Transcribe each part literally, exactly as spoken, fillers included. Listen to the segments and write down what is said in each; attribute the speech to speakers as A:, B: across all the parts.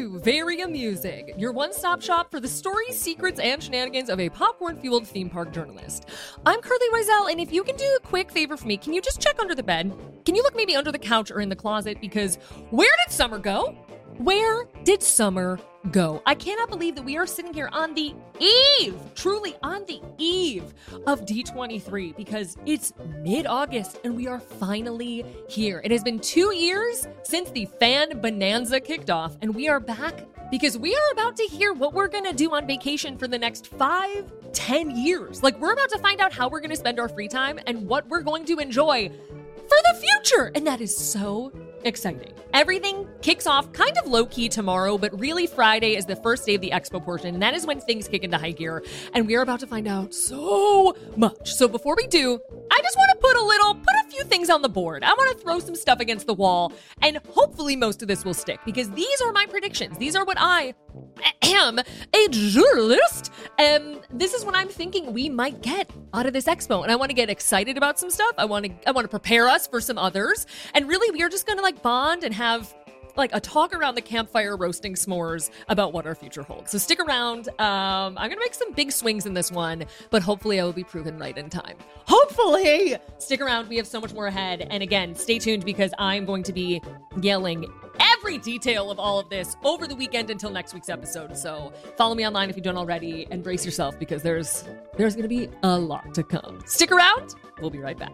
A: to Very Amusing, your one-stop shop for the stories, secrets, and shenanigans of a popcorn-fueled theme park journalist. I'm Carly Wiesel, and if you can do a quick favor for me, can you just check under the bed? Can you look maybe under the couch or in the closet? Because where did summer go? Where did summer go? I cannot believe that we are sitting here on the eve, truly on the eve of D twenty-three, because it's mid-August and we are finally here. It has been two years since the fan bonanza kicked off, and we are back because we are about to hear what we're gonna do on vacation for the next five, ten years. Like, we're about to find out how we're gonna spend our free time and what we're going to enjoy for the future. And that is so exciting. Everything kicks off kind of low-key tomorrow, but really Friday is the first day of the expo portion, and that is when things kick into high gear, and we are about to find out so much. So before we do, I just want to put a little, put a few things on the board. I want to throw some stuff against the wall, and hopefully most of this will stick, because these are my predictions. These are what I am, a journalist, and this is what I'm thinking we might get out of this expo, and I want to get excited about some stuff. I want to, I want to prepare us for some others, and really we are just going to like bond and have like a talk around the campfire roasting s'mores about what our future holds. So stick around. Um, I'm going to make some big swings in this one, but hopefully I will be proven right in time. Hopefully! Stick around. We have so much more ahead. And again, stay tuned because I'm going to be yelling every detail of all of this over the weekend until next week's episode. So follow me online if you don't already, and brace yourself because there's there's going to be a lot to come. Stick around. We'll be right back.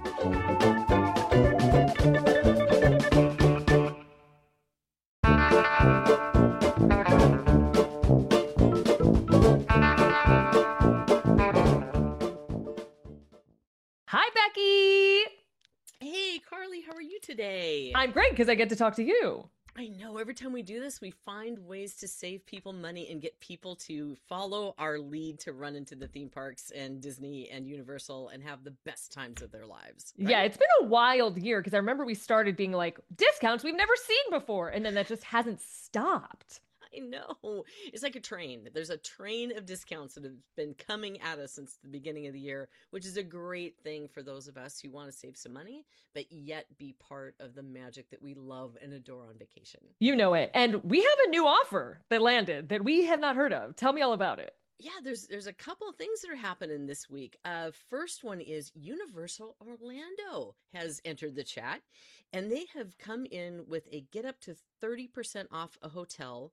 A: Hi, Becky.
B: Hey, Carly, how are you today?
A: I'm great because I get to talk to you.
B: I know. Every time we do this, we find ways to save people money and get people to follow our lead to run into the theme parks and Disney and Universal and have the best times of their lives. Right?
A: Yeah, it's been a wild year because I remember we started being like, discounts we've never seen before. And then that just hasn't stopped.
B: I know. It's like a train. There's a train of discounts that have been coming at us since the beginning of the year, which is a great thing for those of us who want to save some money, but yet be part of the magic that we love and adore on vacation.
A: You know it. And we have a new offer that landed that we have not heard of. Tell me all about it.
B: Yeah, there's there's a couple of things that are happening this week. Uh, first one is Universal Orlando has entered the chat, and they have come in with a get up to thirty percent off a hotel,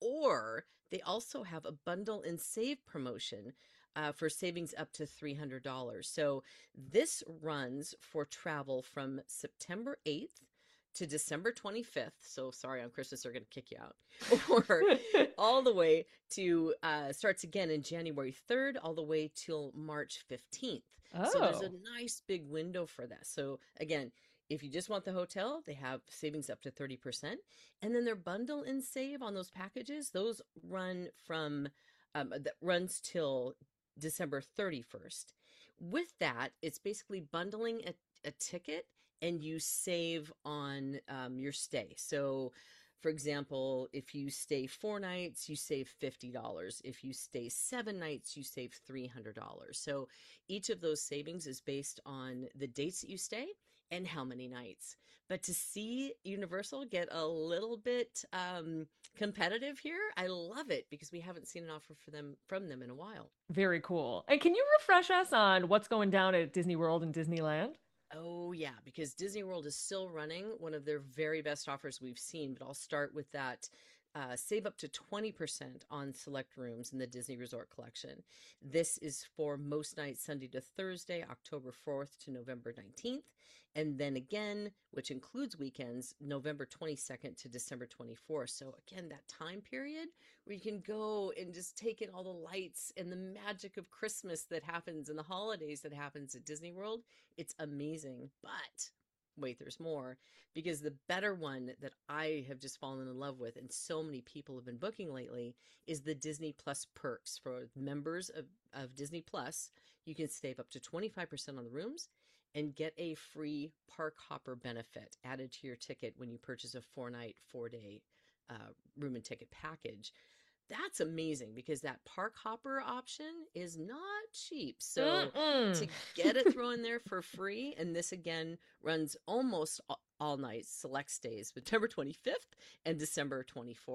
B: or they also have a bundle and save promotion uh, for savings up to three hundred dollars. So this runs for travel from September eighth to December twenty-fifth. So sorry, on Christmas they're going to kick you out. Or all the way to, uh, starts again in January third, all the way till March fifteenth.
A: Oh.
B: So there's a nice big window for that. So again, if you just want the hotel, they have savings up to thirty percent. And then their bundle and save on those packages, those run from, um, that runs till December thirty-first. With that, it's basically bundling a, a ticket and you save on um, your stay. So, for example, if you stay four nights, you save fifty dollars. If you stay seven nights, you save three hundred dollars. So each of those savings is based on the dates that you stay and how many nights. But to see Universal get a little bit um, competitive here, I love it because we haven't seen an offer for them from them in a while.
A: Very cool. And can you refresh us on what's going down at Disney World and Disneyland?
B: Oh, yeah, because Disney World is still running one of their very best offers we've seen, but I'll start with that. Uh, save up to twenty percent on select rooms in the Disney Resort Collection. This is for most nights, Sunday to Thursday, October fourth to November nineteenth. And then again, which includes weekends, November twenty-second to December twenty-fourth. So again, that time period where you can go and just take in all the lights and the magic of Christmas that happens and the holidays that happens at Disney World. It's amazing. But wait, there's more, because the better one that I have just fallen in love with and so many people have been booking lately is the Disney Plus perks. For members of, of Disney Plus, you can save up to twenty-five percent on the rooms and get a free park hopper benefit added to your ticket when you purchase a four night, four day uh, room and ticket package. That's amazing because that park hopper option is not cheap. So
A: Mm-mm.
B: to get it thrown in there for free, and this again runs almost all night, select stays, September twenty-fifth and December twenty-fourth.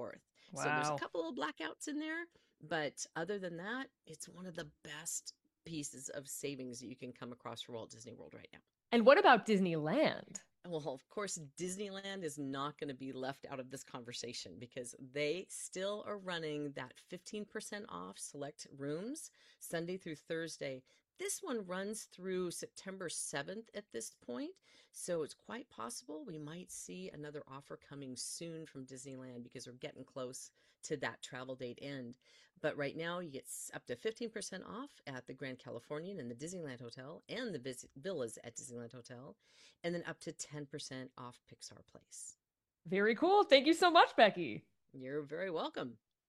B: So there's a
A: Wow.
B: couple of blackouts in there, but other than that, it's one of the best pieces of savings that you can come across for Walt Disney World right now.
A: And what about Disneyland?
B: Well, of course, Disneyland is not going to be left out of this conversation because they still are running that fifteen percent off select rooms Sunday through Thursday. This one runs through September seventh at this point, so it's quite possible we might see another offer coming soon from Disneyland because we're getting close to that travel date end. But right now, you get up to fifteen percent off at the Grand Californian and the Disneyland Hotel and the vis- villas at Disneyland Hotel, and then up to ten percent off Pixar Place.
A: Very cool. Thank you so much, Becky.
B: You're very welcome.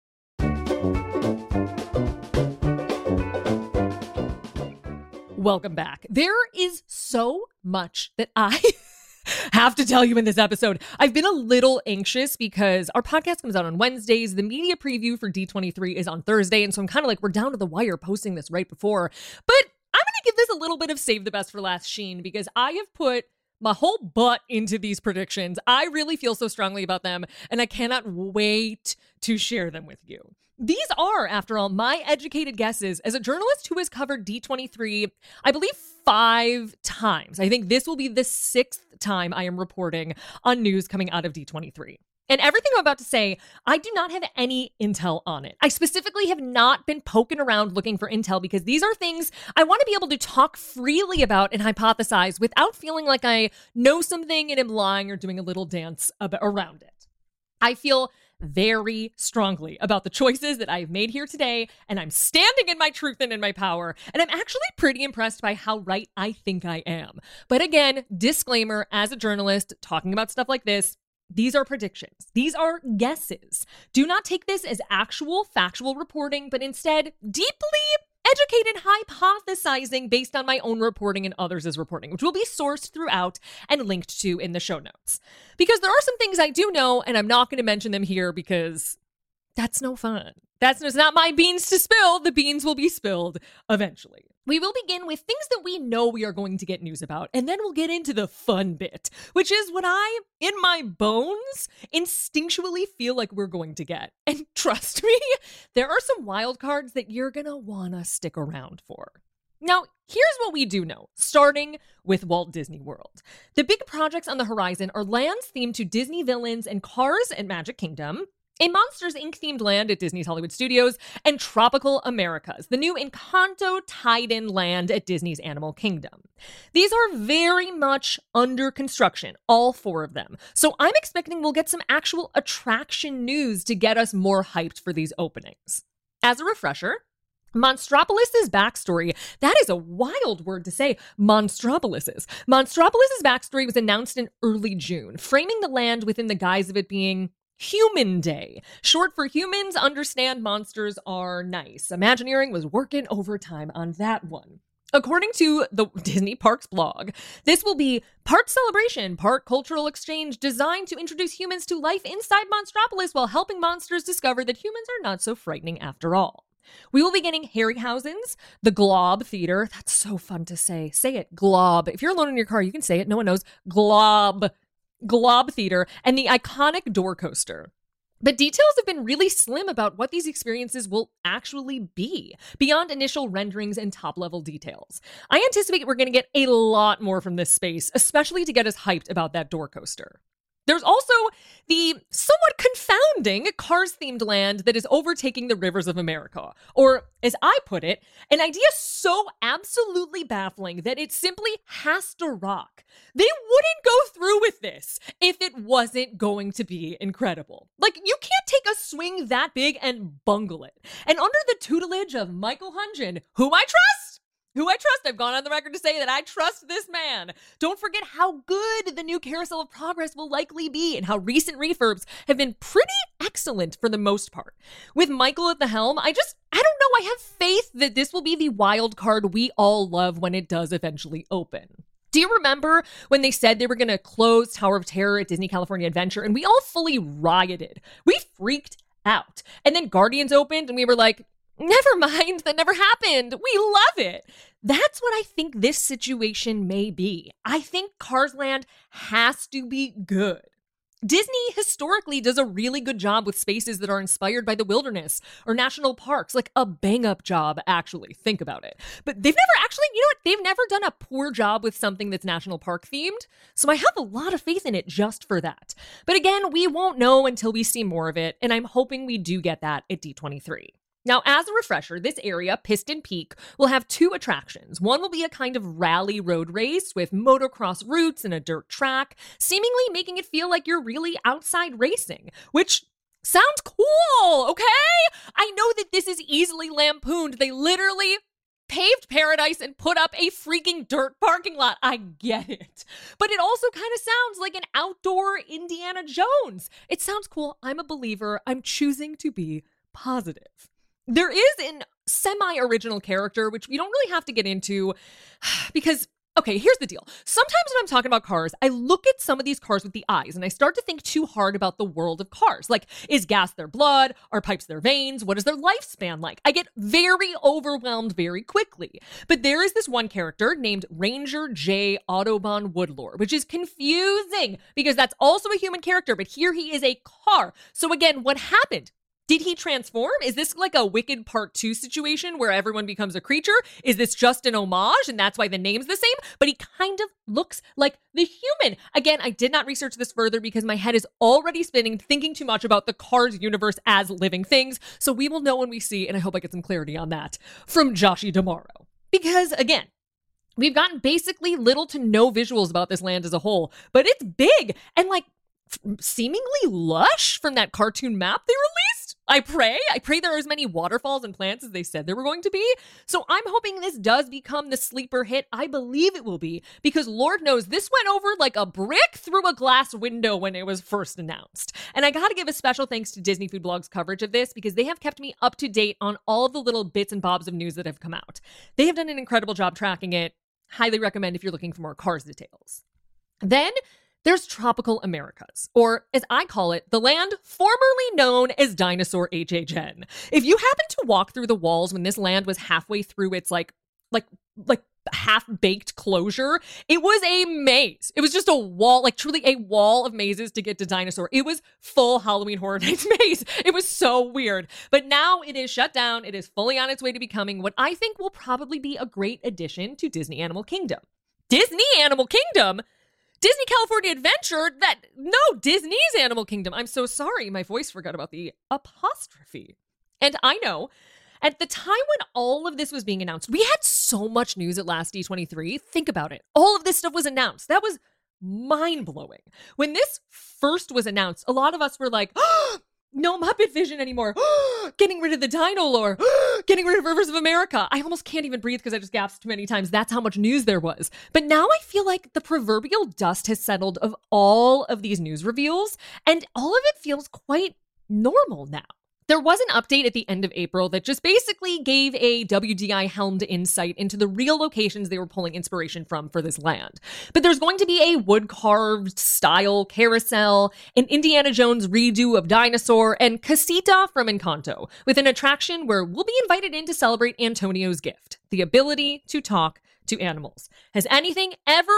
A: Welcome back. There is so much that I have to tell you in this episode. I've been a little anxious because our podcast comes out on Wednesdays. The media preview for D twenty-three is on Thursday. And so I'm kind of like, we're down to the wire posting this right before. But I'm going to give this a little bit of save the best for last, Sheen, because I have put my whole butt into these predictions. I really feel so strongly about them, and I cannot wait to share them with you. These are, after all, my educated guesses as a journalist who has covered D twenty-three, I believe, five times. I think this will be the sixth time I am reporting on news coming out of D twenty-three. And everything I'm about to say, I do not have any intel on it. I specifically have not been poking around looking for intel because these are things I want to be able to talk freely about and hypothesize without feeling like I know something and am lying or doing a little dance ab- around it. I feel very strongly about the choices that I've made here today, and I'm standing in my truth and in my power, and I'm actually pretty impressed by how right I think I am. But again, disclaimer, as a journalist talking about stuff like this, these are predictions. These are guesses. Do not take this as actual factual reporting, but instead deeply educated hypothesizing based on my own reporting and others' reporting, which will be sourced throughout and linked to in the show notes. Because there are some things I do know, and I'm not going to mention them here because that's no fun. That's it's not my beans to spill. The beans will be spilled eventually. We will begin with things that we know we are going to get news about, and then we'll get into the fun bit, which is what I, in my bones, instinctually feel like we're going to get. And trust me, there are some wild cards that you're going to want to stick around for. Now, here's what we do know, starting with Walt Disney World. The big projects on the horizon are lands themed to Disney villains and Cars at Magic Kingdom, a Monsters, Incorporated themed land at Disney's Hollywood Studios, and Tropical Americas, the new Encanto tied-in land at Disney's Animal Kingdom. These are very much under construction, all four of them. So I'm expecting we'll get some actual attraction news to get us more hyped for these openings. As a refresher, Monstropolis' backstory, that is a wild word to say, Monstropolis'. Monstropolis' backstory was announced in early June, framing the land within the guise of it being Human Day. Short for humans understand monsters are nice. Imagineering was working overtime on that one. According to the Disney Parks blog, this will be part celebration, part cultural exchange designed to introduce humans to life inside Monstropolis while helping monsters discover that humans are not so frightening after all. We will be getting Harryhausen's, the Glob Theater. That's so fun to say. Say it, Glob. If you're alone in your car, you can say it. No one knows. Glob. Glob Theater, and the iconic door coaster. But details have been really slim about what these experiences will actually be, beyond initial renderings and top-level details. I anticipate we're going to get a lot more from this space, especially to get us hyped about that door coaster. There's also the somewhat confounding Cars-themed land that is overtaking the rivers of America. Or, as I put it, an idea so absolutely baffling that it simply has to rock. They wouldn't go through with this if it wasn't going to be incredible. Like, you can't take a swing that big and bungle it. And under the tutelage of Michael Hungen, who I trust, Who I trust. I've gone on the record to say that I trust this man. Don't forget how good the new Carousel of Progress will likely be and how recent refurbs have been pretty excellent for the most part. With Michael at the helm, I just, I don't know, I have faith that this will be the wild card we all love when it does eventually open. Do you remember when they said they were going to close Tower of Terror at Disney California Adventure and we all fully rioted? We freaked out. And then Guardians opened and we were like, never mind, that never happened. We love it. That's what I think this situation may be. I think Cars Land has to be good. Disney historically does a really good job with spaces that are inspired by the wilderness or national parks, like a bang-up job, actually. Think about it. But they've never actually, you know what? They've never done a poor job with something that's national park themed. So I have a lot of faith in it just for that. But again, we won't know until we see more of it, and I'm hoping we do get that at D twenty-three. Now, as a refresher, this area, Piston Peak, will have two attractions. One will be a kind of rally road race with motocross routes and a dirt track, seemingly making it feel like you're really outside racing, which sounds cool, okay? I know that this is easily lampooned. They literally paved paradise and put up a freaking dirt parking lot. I get it. But it also kind of sounds like an outdoor Indiana Jones. It sounds cool. I'm a believer. I'm choosing to be positive. There is an semi-original character, which we don't really have to get into because, okay, here's the deal. Sometimes when I'm talking about cars, I look at some of these cars with the eyes and I start to think too hard about the world of cars. Like, is gas their blood? Are pipes their veins? What is their lifespan like? I get very overwhelmed very quickly. But there is this one character named Ranger J. Autobahn Woodlore, which is confusing because that's also a human character, but here he is a car. So again, what happened? Did he transform? Is this like a Wicked Part two situation where everyone becomes a creature? Is this just an homage and that's why the name's the same? But he kind of looks like the human. Again, I did not research this further because my head is already spinning, thinking too much about the Cars universe as living things. So we will know when we see, and I hope I get some clarity on that from Joshi tomorrow. Because again, we've gotten basically little to no visuals about this land as a whole, but it's big and like seemingly lush from that cartoon map they released. I pray. I pray there are as many waterfalls and plants as they said there were going to be. So I'm hoping this does become the sleeper hit. I believe it will be because Lord knows this went over like a brick through a glass window when it was first announced. And I got to give a special thanks to Disney Food Blog's coverage of this because they have kept me up to date on all of the little bits and bobs of news that have come out. They have done an incredible job tracking it. Highly recommend if you're looking for more Cars details. Then there's Tropical Americas, or as I call it, the land formerly known as Dinosaur H H N. If you happen to walk through the walls when this land was halfway through its like, like, like half-baked closure, it was a maze. It was just a wall, like truly a wall of mazes to get to Dinosaur. It was full Halloween Horror Nights maze. It was so weird. But now it is shut down. It is fully on its way to becoming what I think will probably be a great addition to Disney Animal Kingdom. Disney Animal Kingdom? Disney California Adventure? That, no, Disney's Animal Kingdom. I'm so sorry. My voice forgot about the apostrophe. And I know, at the time when all of this was being announced, we had so much news at last D twenty-three. Think about it. All of this stuff was announced. That was mind-blowing. When this first was announced, a lot of us were like, oh, no Muppet Vision anymore. Getting rid of the Dino lore. Getting rid of Rivers of America. I almost can't even breathe because I just gasped too many times. That's how much news there was. But now I feel like the proverbial dust has settled of all of these news reveals, and all of it feels quite normal now. There was an update at the end of April that just basically gave a W D I-helmed insight into the real locations they were pulling inspiration from for this land. But there's going to be a wood-carved style carousel, an Indiana Jones redo of Dinosaur, and Casita from Encanto, with an attraction where we'll be invited in to celebrate Antonio's gift, the ability to talk to animals. Has anything ever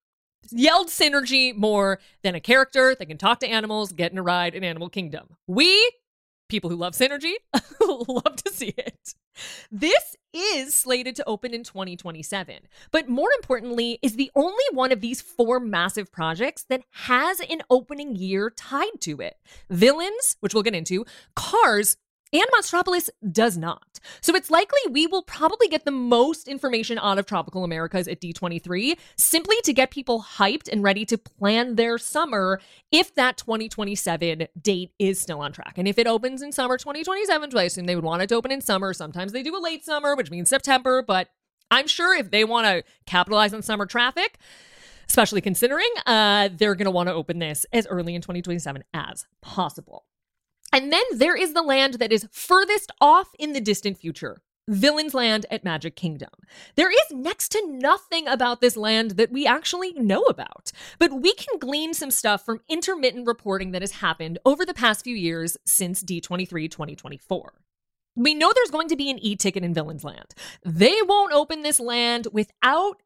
A: yelled synergy more than a character that can talk to animals, get in a ride in Animal Kingdom? We, people who love synergy, love to see it. This is slated to open in twenty twenty-seven, but more importantly, is the only one of these four massive projects that has an opening year tied to it. Villains, which we'll get into, Cars, and Monstropolis does not. So it's likely we will probably get the most information out of Tropical Americas at D twenty-three, simply to get people hyped and ready to plan their summer if that twenty twenty-seven date is still on track. And if it opens in summer twenty twenty-seven, which I assume they would want it to open in summer. Sometimes they do a late summer, which means September, but I'm sure if they want to capitalize on summer traffic, especially considering, uh, they're going to want to open this as early in twenty twenty-seven as possible. And then there is the land that is furthest off in the distant future, Villains Land at Magic Kingdom. There is next to nothing about this land that we actually know about, but we can glean some stuff from intermittent reporting that has happened over the past few years since D twenty-three twenty twenty-four. We know there's going to be an e-ticket in Villains Land. They won't open this land without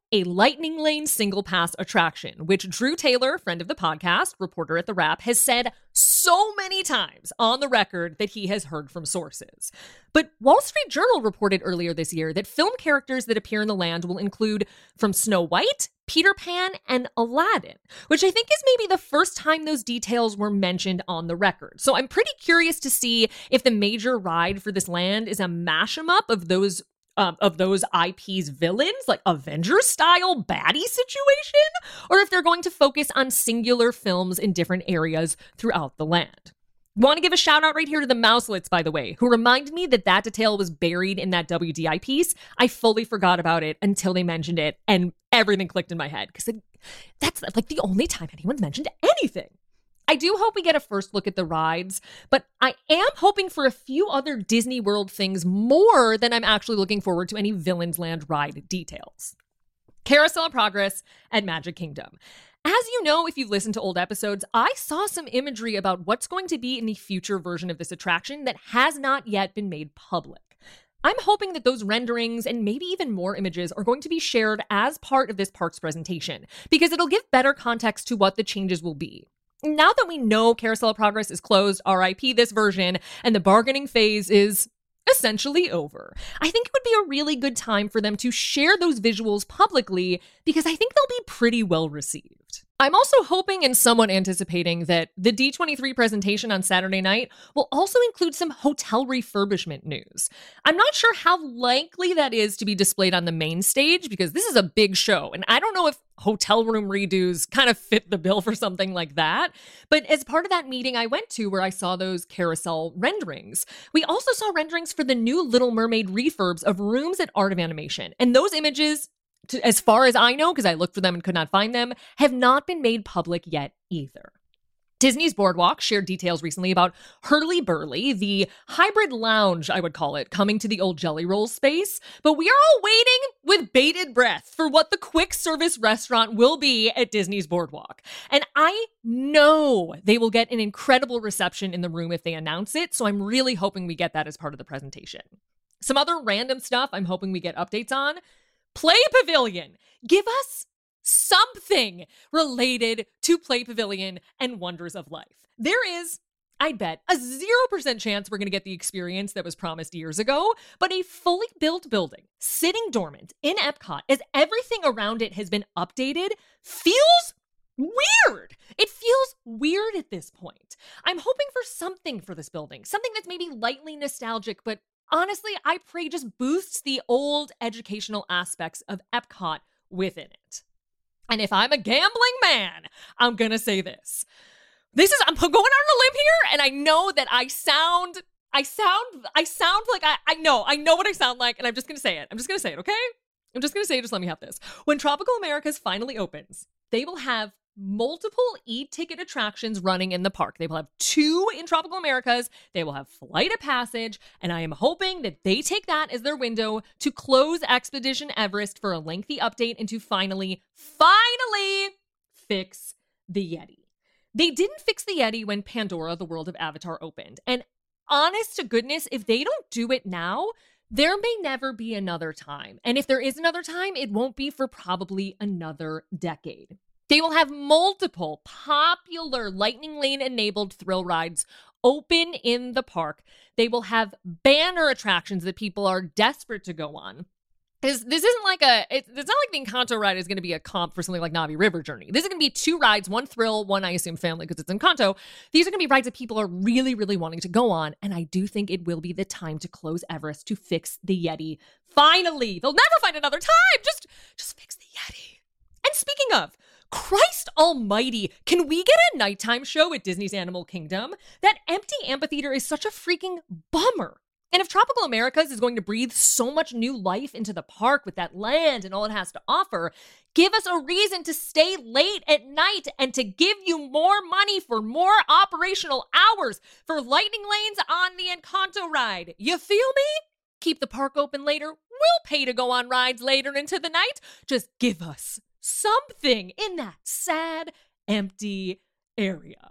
A: a Lightning Lane single pass attraction, which Drew Taylor, friend of the podcast, reporter at The Wrap, has said so many times on the record that he has heard from sources. But Wall Street Journal reported earlier this year that film characters that appear in the land will include from Snow White, Peter Pan, and Aladdin, which I think is maybe the first time those details were mentioned on the record. So I'm pretty curious to see if the major ride for this land is a mash-em-up of those Um, of those I P's villains, like Avengers-style baddie situation, or if they're going to focus on singular films in different areas throughout the land. Want to give a shout out right here to the Mouselets, by the way, who reminded me that that detail was buried in that W D I piece. I fully forgot about it until they mentioned it, and everything clicked in my head, because that's like the only time anyone's mentioned anything. I do hope we get a first look at the rides, but I am hoping for a few other Disney World things more than I'm actually looking forward to any Villains Land ride details. Carousel of Progress at Magic Kingdom. As you know, if you've listened to old episodes, I saw some imagery about what's going to be in the future version of this attraction that has not yet been made public. I'm hoping that those renderings and maybe even more images are going to be shared as part of this park's presentation, because it'll give better context to what the changes will be. Now that we know Carousel of Progress is closed, R I P this version, and the bargaining phase is essentially over, I think it would be a really good time for them to share those visuals publicly, because I think they'll be pretty well received. I'm also hoping and somewhat anticipating that the D twenty-three presentation on Saturday night will also include some hotel refurbishment news. I'm not sure how likely that is to be displayed on the main stage, because this is a big show, and I don't know if hotel room redos kind of fit the bill for something like that. But as part of that meeting I went to where I saw those carousel renderings, we also saw renderings for the new Little Mermaid refurbs of rooms at Art of Animation. And those images, to, as far as I know, because I looked for them and could not find them, have not been made public yet either. Disney's Boardwalk shared details recently about Hurly Burly, the hybrid lounge, I would call it, coming to the old Jelly Roll space. But we are all waiting with bated breath for what the quick service restaurant will be at Disney's Boardwalk. And I know they will get an incredible reception in the room if they announce it, so I'm really hoping we get that as part of the presentation. Some other random stuff I'm hoping we get updates on. Play Pavilion. Give us something related to Play Pavilion and Wonders of Life. There is, I'd bet, a zero percent chance we're going to get the experience that was promised years ago, but a fully built building sitting dormant in Epcot as everything around it has been updated feels weird. It feels weird at this point. I'm hoping for something for this building, something that's maybe lightly nostalgic, but honestly, I pray just boosts the old educational aspects of Epcot within it. And if I'm a gambling man, I'm going to say this. This is, I'm going out on a limb here, and I know that I sound, I sound, I sound like, I, I know, I know what I sound like, and I'm just going to say it. I'm just going to say it, okay? I'm just going to say it, just let me have this. When Tropical Americas finally opens, they will have multiple e-ticket attractions running in the park. They will have two in Tropical Americas. They will have Flight of Passage, and I am hoping that they take that as their window to close Expedition Everest for a lengthy update and to finally, finally fix the Yeti. They didn't fix the Yeti when Pandora, the World of Avatar, opened. And honest to goodness, if they don't do it now, there may never be another time. And if there is another time, it won't be for probably another decade. They will have multiple popular Lightning Lane-enabled thrill rides open in the park. They will have banner attractions that people are desperate to go on. This, this isn't like a, it, it's not like the Encanto ride is going to be a comp for something like Navi River Journey. This is going to be two rides, one thrill, one I assume family because it's Encanto. These are going to be rides that people are really, really wanting to go on. And I do think it will be the time to close Everest to fix the Yeti. Finally, they'll never find another time. Just, just fix the Yeti. And speaking of, Christ almighty, can we get a nighttime show at Disney's Animal Kingdom? That empty amphitheater is such a freaking bummer. And if Tropical Americas is going to breathe so much new life into the park with that land and all it has to offer, give us a reason to stay late at night and to give you more money for more operational hours for Lightning Lanes on the Encanto ride. You feel me? Keep the park open later. We'll pay to go on rides later into the night. Just give us something in that sad, empty area.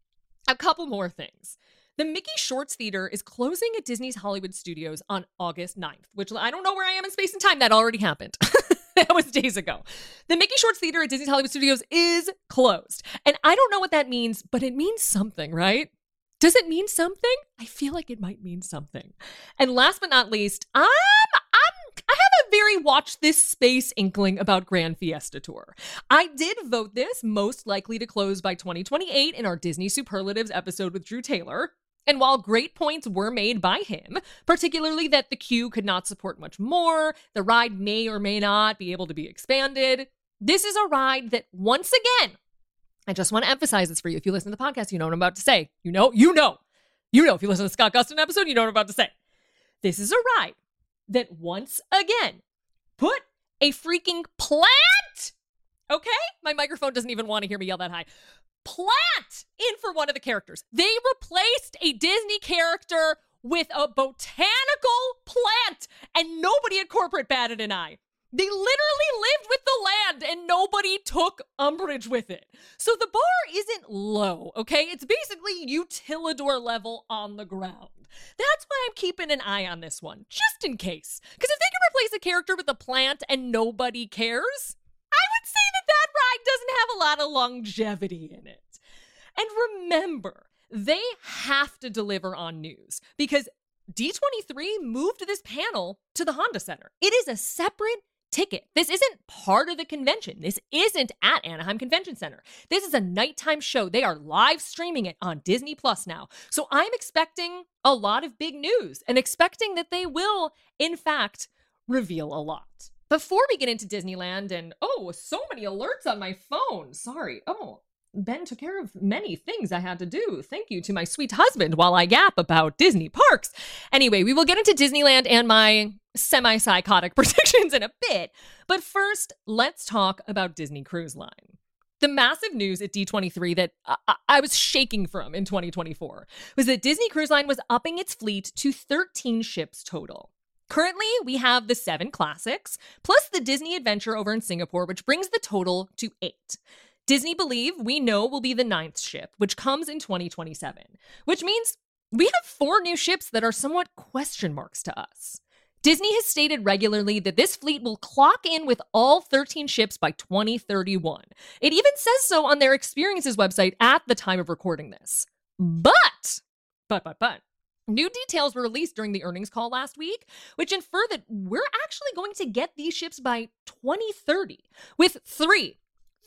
A: A couple more things. The Mickey Shorts Theater is closing at Disney's Hollywood Studios on August ninth, which I don't know where I am in space and time. That already happened. That was days ago. The Mickey Shorts Theater at Disney's Hollywood Studios is closed. And I don't know what that means, but it means something, right? Does it mean something? I feel like it might mean something. And last but not least, I'm, I'm, I have a very watch this space inkling about Grand Fiesta Tour. I did vote this most likely to close by twenty twenty-eight in our Disney Superlatives episode with Drew Taylor. And while great points were made by him, particularly that the queue could not support much more, the ride may or may not be able to be expanded, this is a ride that, once again, I just want to emphasize this for you. If you listen to the podcast, you know what I'm about to say. You know, you know, you know, if you listen to the Scott Gustin episode, you know what I'm about to say. This is a ride that once again put a freaking plant, okay? My microphone doesn't even want to hear me yell that high. Plant in for one of the characters. They replaced a Disney character with a botanical plant, and nobody at corporate batted an eye. They literally lived with the land and nobody took umbrage with it. So the bar isn't low, okay? It's basically Utilidor level on the ground. That's why I'm keeping an eye on this one, just in case. Because if they can replace a character with a plant and nobody cares, I would say that that ride doesn't have a lot of longevity in it. And remember, they have to deliver on news because D twenty-three moved this panel to the Honda Center. It is a separate ticket. This isn't part of the convention. This isn't at Anaheim Convention Center. This is a nighttime show. They are live streaming it on Disney Plus now. So I'm expecting a lot of big news and expecting that they will, in fact, reveal a lot. Before we get into Disneyland and, oh, so many alerts on my phone. Sorry. Oh, Ben took care of many things I had to do. Thank you to my sweet husband while I yap about Disney parks. Anyway, we will get into Disneyland and my semi-psychotic predictions in a bit. But first, let's talk about Disney Cruise Line. The massive news at D twenty-three that I-, I was shaking from in twenty twenty-four was that Disney Cruise Line was upping its fleet to thirteen ships total. Currently, we have the seven classics, plus the Disney Adventure over in Singapore, which brings the total to eight. Disney Believe, we know, will be the ninth ship, which comes in twenty twenty-seven, which means we have four new ships that are somewhat question marks to us. Disney has stated regularly that this fleet will clock in with all thirteen ships by twenty thirty-one. It even says so on their experiences website at the time of recording this. But, but, but, but, new details were released during the earnings call last week, which infer that we're actually going to get these ships by twenty thirty, with three,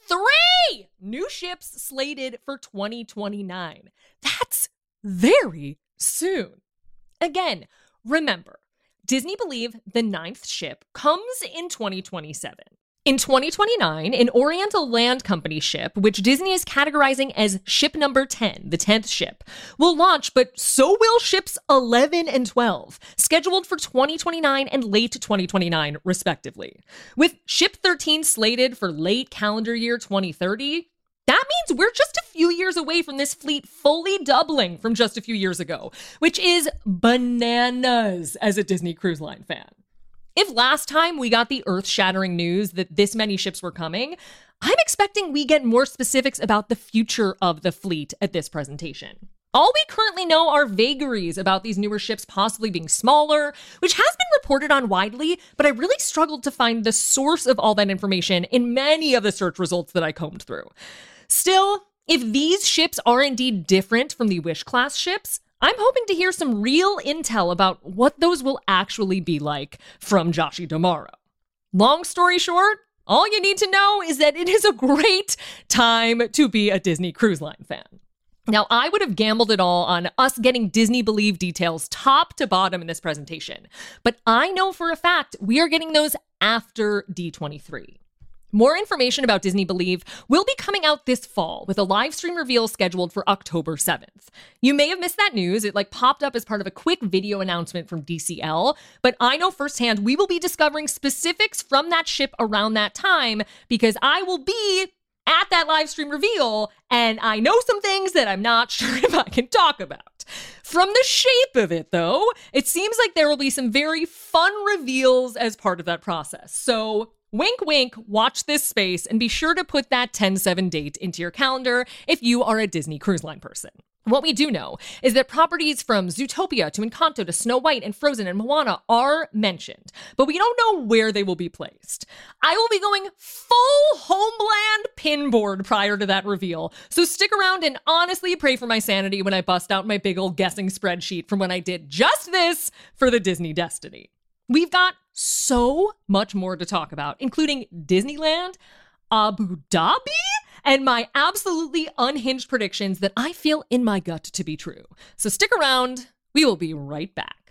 A: three new ships slated for twenty twenty-nine. That's very soon. Again, remember, Disney Believe the ninth ship comes in twenty twenty-seven. In twenty twenty-nine, an Oriental Land Company ship, which Disney is categorizing as ship number ten, the tenth ship, will launch, but so will ships eleven and twelve, scheduled for twenty twenty-nine and late twenty twenty-nine, respectively. With ship thirteen slated for late calendar year twenty thirty, that means we're just a few years away from this fleet fully doubling from just a few years ago, which is bananas as a Disney Cruise Line fan. If last time we got the earth-shattering news that this many ships were coming, I'm expecting we get more specifics about the future of the fleet at this presentation. All we currently know are vagaries about these newer ships possibly being smaller, which has been reported on widely, but I really struggled to find the source of all that information in many of the search results that I combed through. Still, if these ships are indeed different from the Wish-class ships, I'm hoping to hear some real intel about what those will actually be like from Joshi Damaro. Long story short, all you need to know is that it is a great time to be a Disney Cruise Line fan. Now, I would have gambled it all on us getting Disney Believe details top to bottom in this presentation, but I know for a fact we are getting those after D twenty-three. More information about Disney Believe will be coming out this fall with a live stream reveal scheduled for October seventh. You may have missed that news. It like popped up as part of a quick video announcement from D C L, but I know firsthand we will be discovering specifics from that ship around that time because I will be at that live stream reveal and I know some things that I'm not sure if I can talk about. From the shape of it, though, it seems like there will be some very fun reveals as part of that process. So wink, wink, watch this space and be sure to put that ten seven date into your calendar if you are a Disney Cruise Line person. What we do know is that properties from Zootopia to Encanto to Snow White and Frozen and Moana are mentioned, but we don't know where they will be placed. I will be going full Homeland pinboard prior to that reveal, so stick around and honestly pray for my sanity when I bust out my big old guessing spreadsheet from when I did just this for the Disney Destiny. We've got so much more to talk about, including Disneyland, Abu Dhabi, and my absolutely unhinged predictions that I feel in my gut to be true. So stick around. We will be right back.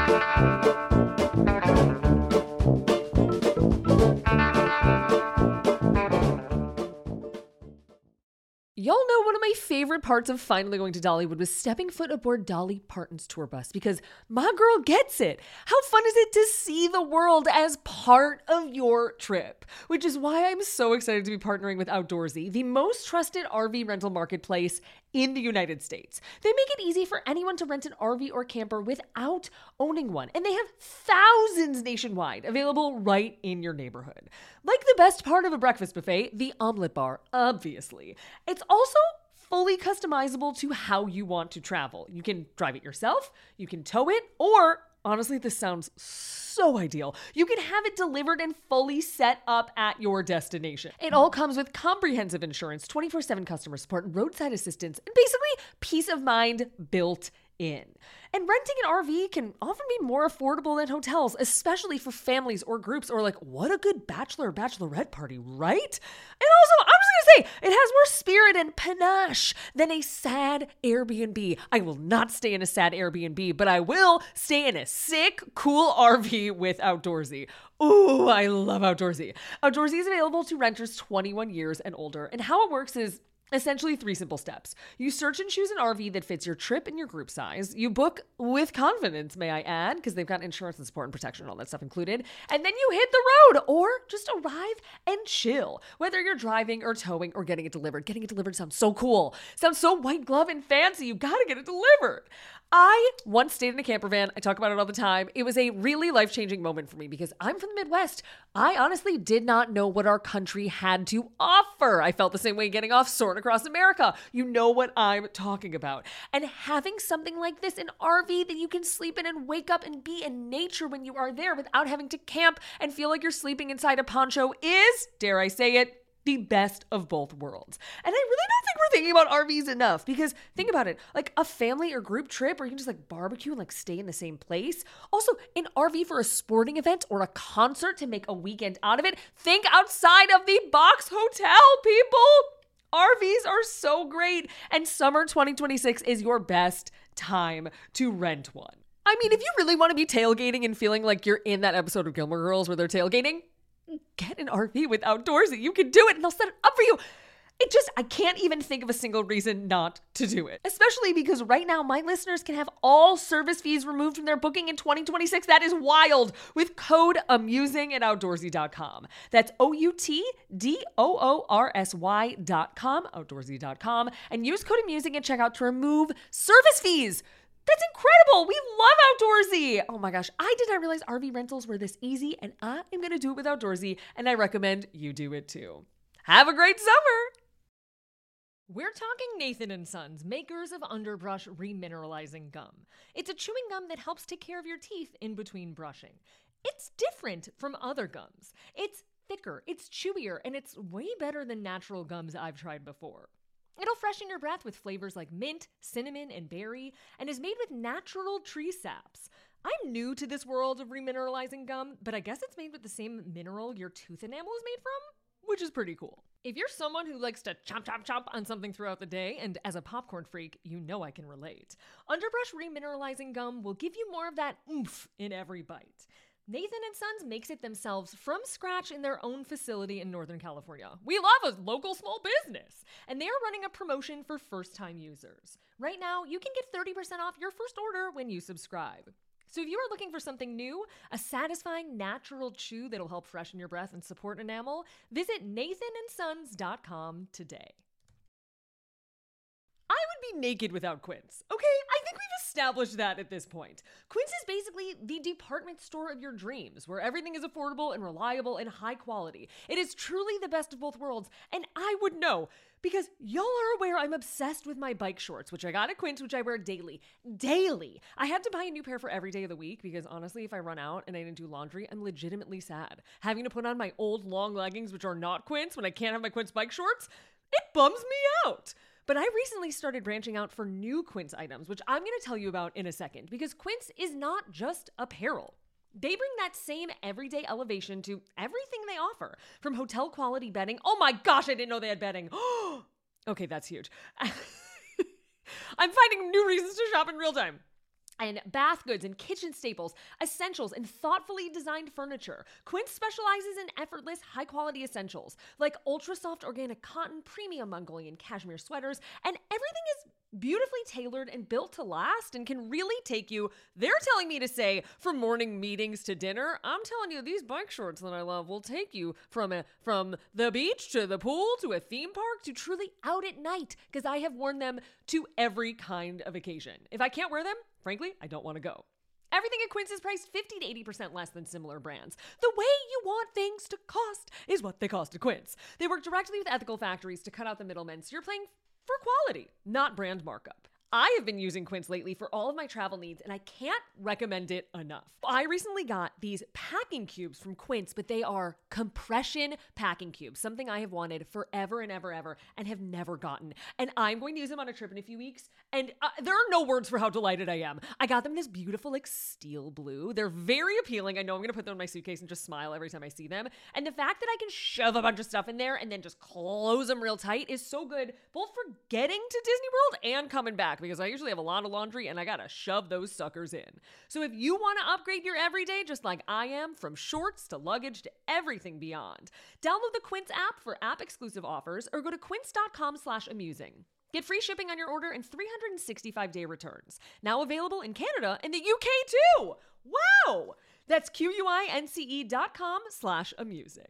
A: Y'all know one of my favorite parts of finally going to Dollywood was stepping foot aboard Dolly Parton's tour bus, because my girl gets it. How fun is it to see the world as part of your trip? Which is why I'm so excited to be partnering with Outdoorsy, the most trusted R V rental marketplace in the United States. They make it easy for anyone to rent an R V or camper without owning one, and they have thousands nationwide available right in your neighborhood. Like the best part of a breakfast buffet, the omelet bar, obviously. It's also fully customizable to how you want to travel. You can drive it yourself, you can tow it, or honestly, this sounds so ideal, you can have it delivered and fully set up at your destination. It all comes with comprehensive insurance, twenty-four seven customer support, roadside assistance, and basically peace of mind built in. And renting an R V can often be more affordable than hotels, especially for families or groups, or like, what a good bachelor or bachelorette party, right? And also, I'm just gonna say, it has more spirit and panache than a sad Airbnb. I will not stay in a sad Airbnb, but I will stay in a sick, cool R V with Outdoorsy. Ooh, I love Outdoorsy. Outdoorsy is available to renters twenty-one years and older, and how it works is essentially three simple steps. You search and choose an R V that fits your trip and your group size. You book with confidence, may I add, because they've got insurance and support and protection and all that stuff included. And then you hit the road, or just arrive and chill. Whether you're driving or towing or getting it delivered. Getting it delivered sounds so cool. Sounds so white glove and fancy. You gotta get it delivered. I once stayed in a camper van. I talk about it all the time. It was a really life-changing moment for me because I'm from the Midwest. I honestly did not know what our country had to offer. I felt the same way getting off Soaring Across America. You know what I'm talking about. And having something like this, an R V that you can sleep in and wake up and be in nature when you are there without having to camp and feel like you're sleeping inside a poncho is, dare I say it, the best of both worlds. And I really don't think we're thinking about R Vs enough, because think about it, like a family or group trip, or you can just like barbecue and like stay in the same place. Also, an R V for a sporting event or a concert to make a weekend out of it. Think outside of the box hotel, people. R Vs are so great, and summer twenty twenty-six is your best time to rent one. I mean, if you really want to be tailgating and feeling like you're in that episode of Gilmore Girls where they're tailgating, get an R V with Outdoorsy. You can do it, and they'll set it up for you. It just, I can't even think of a single reason not to do it. Especially because right now, my listeners can have all service fees removed from their booking in twenty twenty-six. That is wild. With code AMUSING at outdoorsy dot com. That's O U T D O O R S Y dot com, outdoorsy dot com. And use code AMUSING at checkout to remove service fees. That's incredible. We love Outdoorsy. Oh my gosh. I did not realize R V rentals were this easy, and I am going to do it with Outdoorsy, and I recommend you do it too. Have a great summer. We're talking Nathan and Sons, makers of Underbrush Remineralizing Gum. It's a chewing gum that helps take care of your teeth in between brushing. It's different from other gums. It's thicker, it's chewier, and it's way better than natural gums I've tried before. It'll freshen your breath with flavors like mint, cinnamon, and berry, and is made with natural tree saps. I'm new to this world of remineralizing gum, but I guess it's made with the same mineral your tooth enamel is made from, which is pretty cool. If you're someone who likes to chomp, chomp, chomp on something throughout the day, and as a popcorn freak, you know I can relate, Underbrush Remineralizing Gum will give you more of that oomph in every bite. Nathan and Sons makes it themselves from scratch in their own facility in Northern California. We love a local small business. And they are running a promotion for first-time users. Right now, you can get thirty percent off your first order when you subscribe. So if you are looking for something new, a satisfying natural chew that'll help freshen your breath and support enamel, visit nathan and sons dot com today. I would be naked without Quince, okay? I think think we've established that at this point. Quince is basically the department store of your dreams, where everything is affordable and reliable and high quality. It is truly the best of both worlds, and I would know, because y'all are aware I'm obsessed with my bike shorts, which I got at Quince, which I wear daily. Daily! I had to buy a new pair for every day of the week, because honestly, if I run out and I didn't do laundry, I'm legitimately sad. Having to put on my old long leggings, which are not Quince, when I can't have my Quince bike shorts, it bums me out. But I recently started branching out for new Quince items, which I'm going to tell you about in a second, because Quince is not just apparel. They bring that same everyday elevation to everything they offer, from hotel quality bedding. Oh my gosh, I didn't know they had bedding. Okay, that's huge. I'm finding new reasons to shop in real time. And bath goods and kitchen staples, essentials, and thoughtfully designed furniture. Quince specializes in effortless, high-quality essentials like ultra-soft organic cotton, premium Mongolian cashmere sweaters, and everything is beautifully tailored and built to last and can really take you, they're telling me to say, from morning meetings to dinner. I'm telling you, these bike shorts that I love will take you from a, from the beach to the pool to a theme park to truly out at night, because I have worn them to every kind of occasion. If I can't wear them, frankly, I don't want to go. Everything at Quince is priced fifty to eighty percent less than similar brands. The way you want things to cost is what they cost at Quince. They work directly with ethical factories to cut out the middlemen, so you're paying for quality, not brand markup. I have been using Quince lately for all of my travel needs, and I can't recommend it enough. I recently got these packing cubes from Quince, but they are compression packing cubes, something I have wanted forever and ever, ever, and have never gotten. And I'm going to use them on a trip in a few weeks, and uh, there are no words for how delighted I am. I got them this beautiful, like, steel blue. They're very appealing. I know I'm going to put them in my suitcase and just smile every time I see them. And the fact that I can shove a bunch of stuff in there and then just close them real tight is so good, both for getting to Disney World and coming back, because I usually have a lot of laundry and I gotta shove those suckers in. So if you want to upgrade your everyday just like I am, from shorts to luggage to everything beyond, download the Quince app for app-exclusive offers or go to quince.com slash amusing. Get free shipping on your order and three hundred sixty-five day returns. Now available in Canada and the U K too! Wow! That's Q-U-I-N-C-E dot com slash amusing.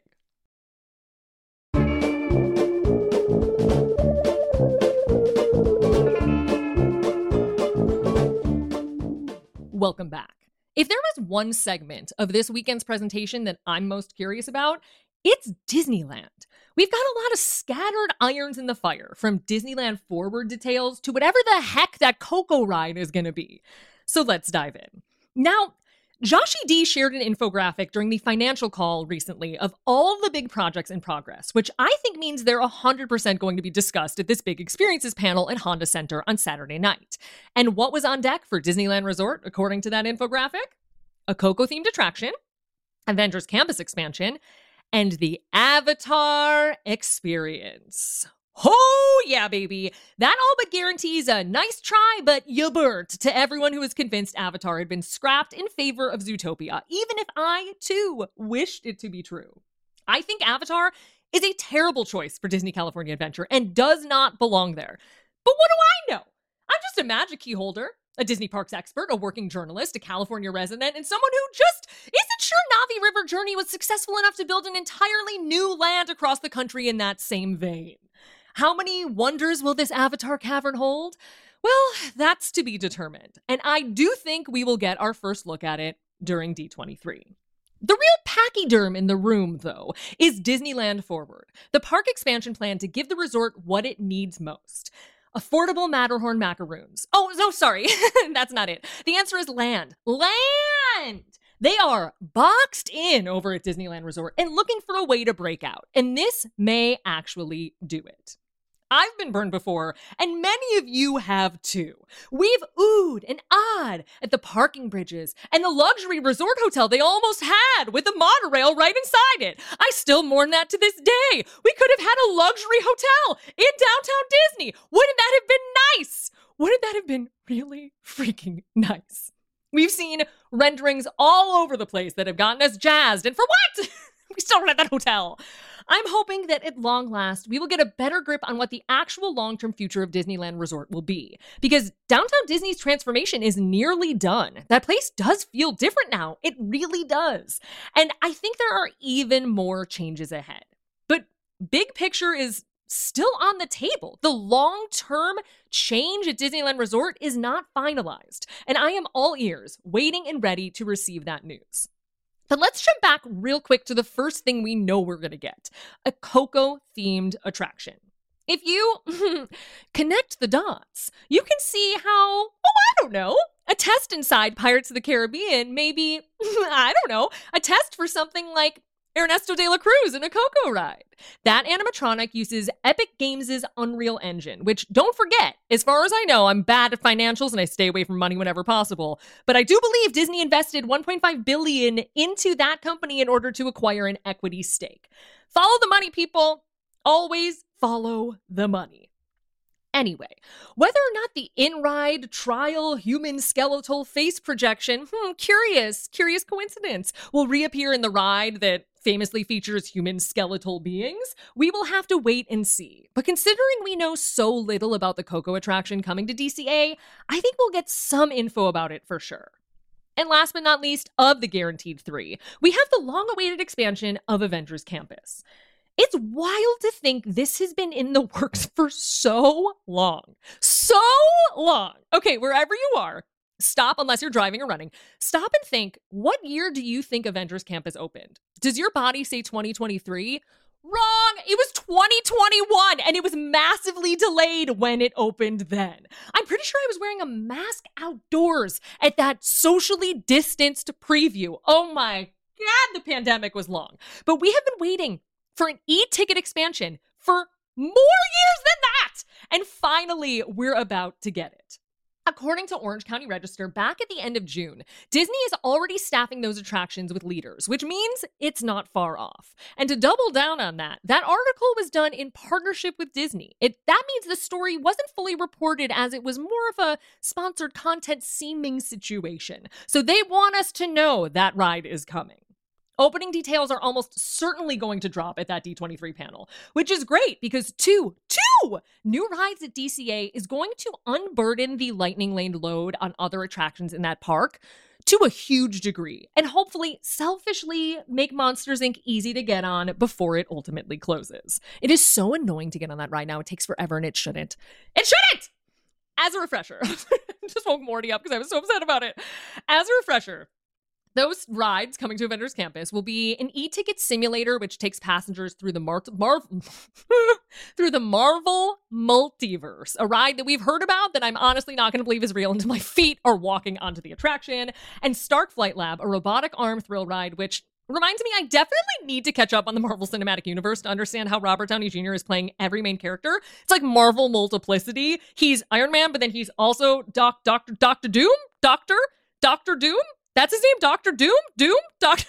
A: Welcome back. If there was one segment of this weekend's presentation that I'm most curious about, it's Disneyland. We've got a lot of scattered irons in the fire, from Disneyland Forward details to whatever the heck that Coco ride is going to be. So let's dive in. Now, Joshi D shared an infographic during the financial call recently of all the big projects in progress, which I think means they're one hundred percent going to be discussed at this big experiences panel at Honda Center on Saturday night. And what was on deck for Disneyland Resort, according to that infographic? A Coco-themed attraction, Avengers Campus expansion, and the Avatar experience. Oh, yeah, baby. That all but guarantees a nice try, but you burnt to everyone who was convinced Avatar had been scrapped in favor of Zootopia, even if I, too, wished it to be true. I think Avatar is a terrible choice for Disney California Adventure and does not belong there. But what do I know? I'm just a Magic Key holder, a Disney Parks expert, a working journalist, a California resident, and someone who just isn't sure Na'vi River Journey was successful enough to build an entirely new land across the country in that same vein. How many wonders will this Avatar cavern hold? Well, that's to be determined. And I do think we will get our first look at it during D twenty-three. The real pachyderm in the room, though, is Disneyland Forward, the park expansion plan to give the resort what it needs most. Affordable Matterhorn macaroons. Oh, no, sorry. That's not it. The answer is land. Land! They are boxed in over at Disneyland Resort and looking for a way to break out. And this may actually do it. I've been burned before, and many of you have too. We've oohed and ahhed at the parking bridges and the luxury resort hotel they almost had with a monorail right inside it. I still mourn that to this day. We could have had a luxury hotel in downtown Disney. Wouldn't that have been nice? Wouldn't that have been really freaking nice? We've seen renderings all over the place that have gotten us jazzed, and for what? We still don't have that hotel. I'm hoping that at long last, we will get a better grip on what the actual long-term future of Disneyland Resort will be. Because downtown Disney's transformation is nearly done. That place does feel different now. It really does. And I think there are even more changes ahead. But big picture is still on the table. The long-term change at Disneyland Resort is not finalized, and I am all ears, waiting and ready to receive that news. But let's jump back real quick to the first thing we know we're going to get, a Coco-themed attraction. If you connect the dots, you can see how, oh, I don't know, a test inside Pirates of the Caribbean may be, I don't know, a test for something like Ernesto de la Cruz in a Coco ride. That animatronic uses Epic Games' Unreal Engine, which, don't forget, as far as I know, I'm bad at financials and I stay away from money whenever possible, but I do believe Disney invested one point five billion dollars into that company in order to acquire an equity stake. Follow the money, people. Always follow the money. Anyway, whether or not the in-ride trial human skeletal face projection, hmm, curious, curious coincidence, will reappear in the ride that famously features human skeletal beings, we will have to wait and see. But considering we know so little about the Coco attraction coming to D C A, I think we'll get some info about it for sure. And last but not least, of the guaranteed three, we have the long-awaited expansion of Avengers Campus. It's wild to think this has been in the works for so long. So long. Okay, wherever you are, stop, unless you're driving or running, stop and think, what year do you think Avengers Campus opened? Does your body say twenty twenty-three? Wrong! It was twenty twenty-one, and it was massively delayed when it opened then. I'm pretty sure I was wearing a mask outdoors at that socially distanced preview. Oh my God, the pandemic was long. But we have been waiting for an e-ticket expansion for more years than that. And finally, we're about to get it. According to Orange County Register, back at the end of June, Disney is already staffing those attractions with leaders, which means it's not far off. And to double down on that, that article was done in partnership with Disney. It, that means the story wasn't fully reported, as it was more of a sponsored content seeming situation. So they want us to know that ride is coming. Opening details are almost certainly going to drop at that D twenty-three panel, which is great because two, two new rides at D C A is going to unburden the Lightning Lane load on other attractions in that park to a huge degree, and hopefully selfishly make Monsters, Incorporated easy to get on before it ultimately closes. It is so annoying to get on that ride now. It takes forever and it shouldn't. It shouldn't! As a refresher, just woke Morty up because I was so upset about it. As a refresher, those rides coming to Avengers Campus will be an e-ticket simulator, which takes passengers through the Mar- Mar- through the Marvel multiverse, a ride that we've heard about that I'm honestly not going to believe is real until my feet are walking onto the attraction, and Stark Flight Lab, a robotic arm thrill ride, which reminds me I definitely need to catch up on the Marvel Cinematic Universe to understand how Robert Downey Junior is playing every main character. It's like Marvel multiplicity. He's Iron Man, but then he's also Doc, Doctor, Doctor Doom, Doctor, Doctor Doom. That's his name, Doctor Doom? Doom? Doctor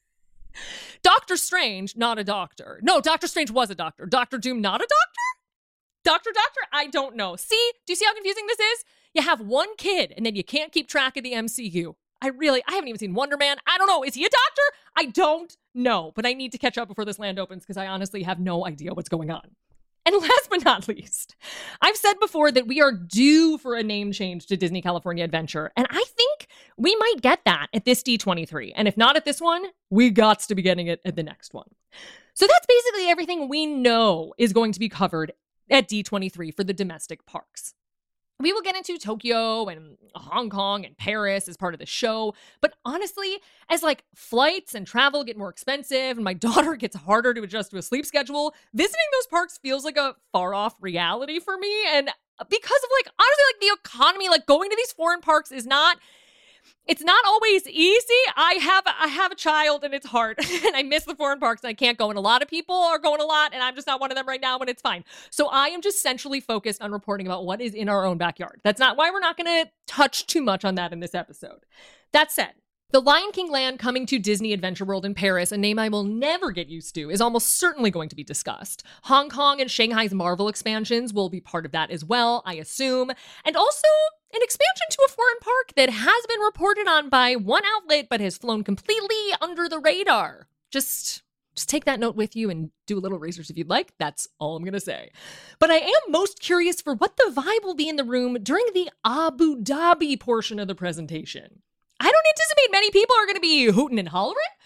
A: Doctor Strange, not a doctor. No, Doctor Strange was a doctor. Doctor Doom, not a doctor? Doctor Doctor? I don't know. See? Do you see how confusing this is? You have one kid, and then you can't keep track of the M C U. I really, I haven't even seen Wonder Man. I don't know. Is he a doctor? I don't know, but I need to catch up before this land opens because I honestly have no idea what's going on. And last but not least, I've said before that we are due for a name change to Disney California Adventure, and I think we might get that at this D twenty-three. And if not at this one, we gots to be getting it at the next one. So that's basically everything we know is going to be covered at D twenty-three for the domestic parks. We will get into Tokyo and Hong Kong and Paris as part of the show. But honestly, as like flights and travel get more expensive and my daughter gets harder to adjust to a sleep schedule, visiting those parks feels like a far off reality for me. And because of like, honestly, like the economy, like going to these foreign parks is not, it's not always easy. I have I have a child and it's hard and I miss the foreign parks and I can't go, and a lot of people are going a lot and I'm just not one of them right now, and it's fine. So I am just centrally focused on reporting about what is in our own backyard. That's not why we're not going to touch too much on that in this episode. That said, the Lion King Land coming to Disney Adventure World in Paris, a name I will never get used to, is almost certainly going to be discussed. Hong Kong and Shanghai's Marvel expansions will be part of that as well, I assume. And also an expansion to a foreign park that has been reported on by one outlet but has flown completely under the radar. Just, just take that note with you and do a little research if you'd like. That's all I'm going to say. But I am most curious for what the vibe will be in the room during the Abu Dhabi portion of the presentation. I don't anticipate many people are going to be hooting and hollering.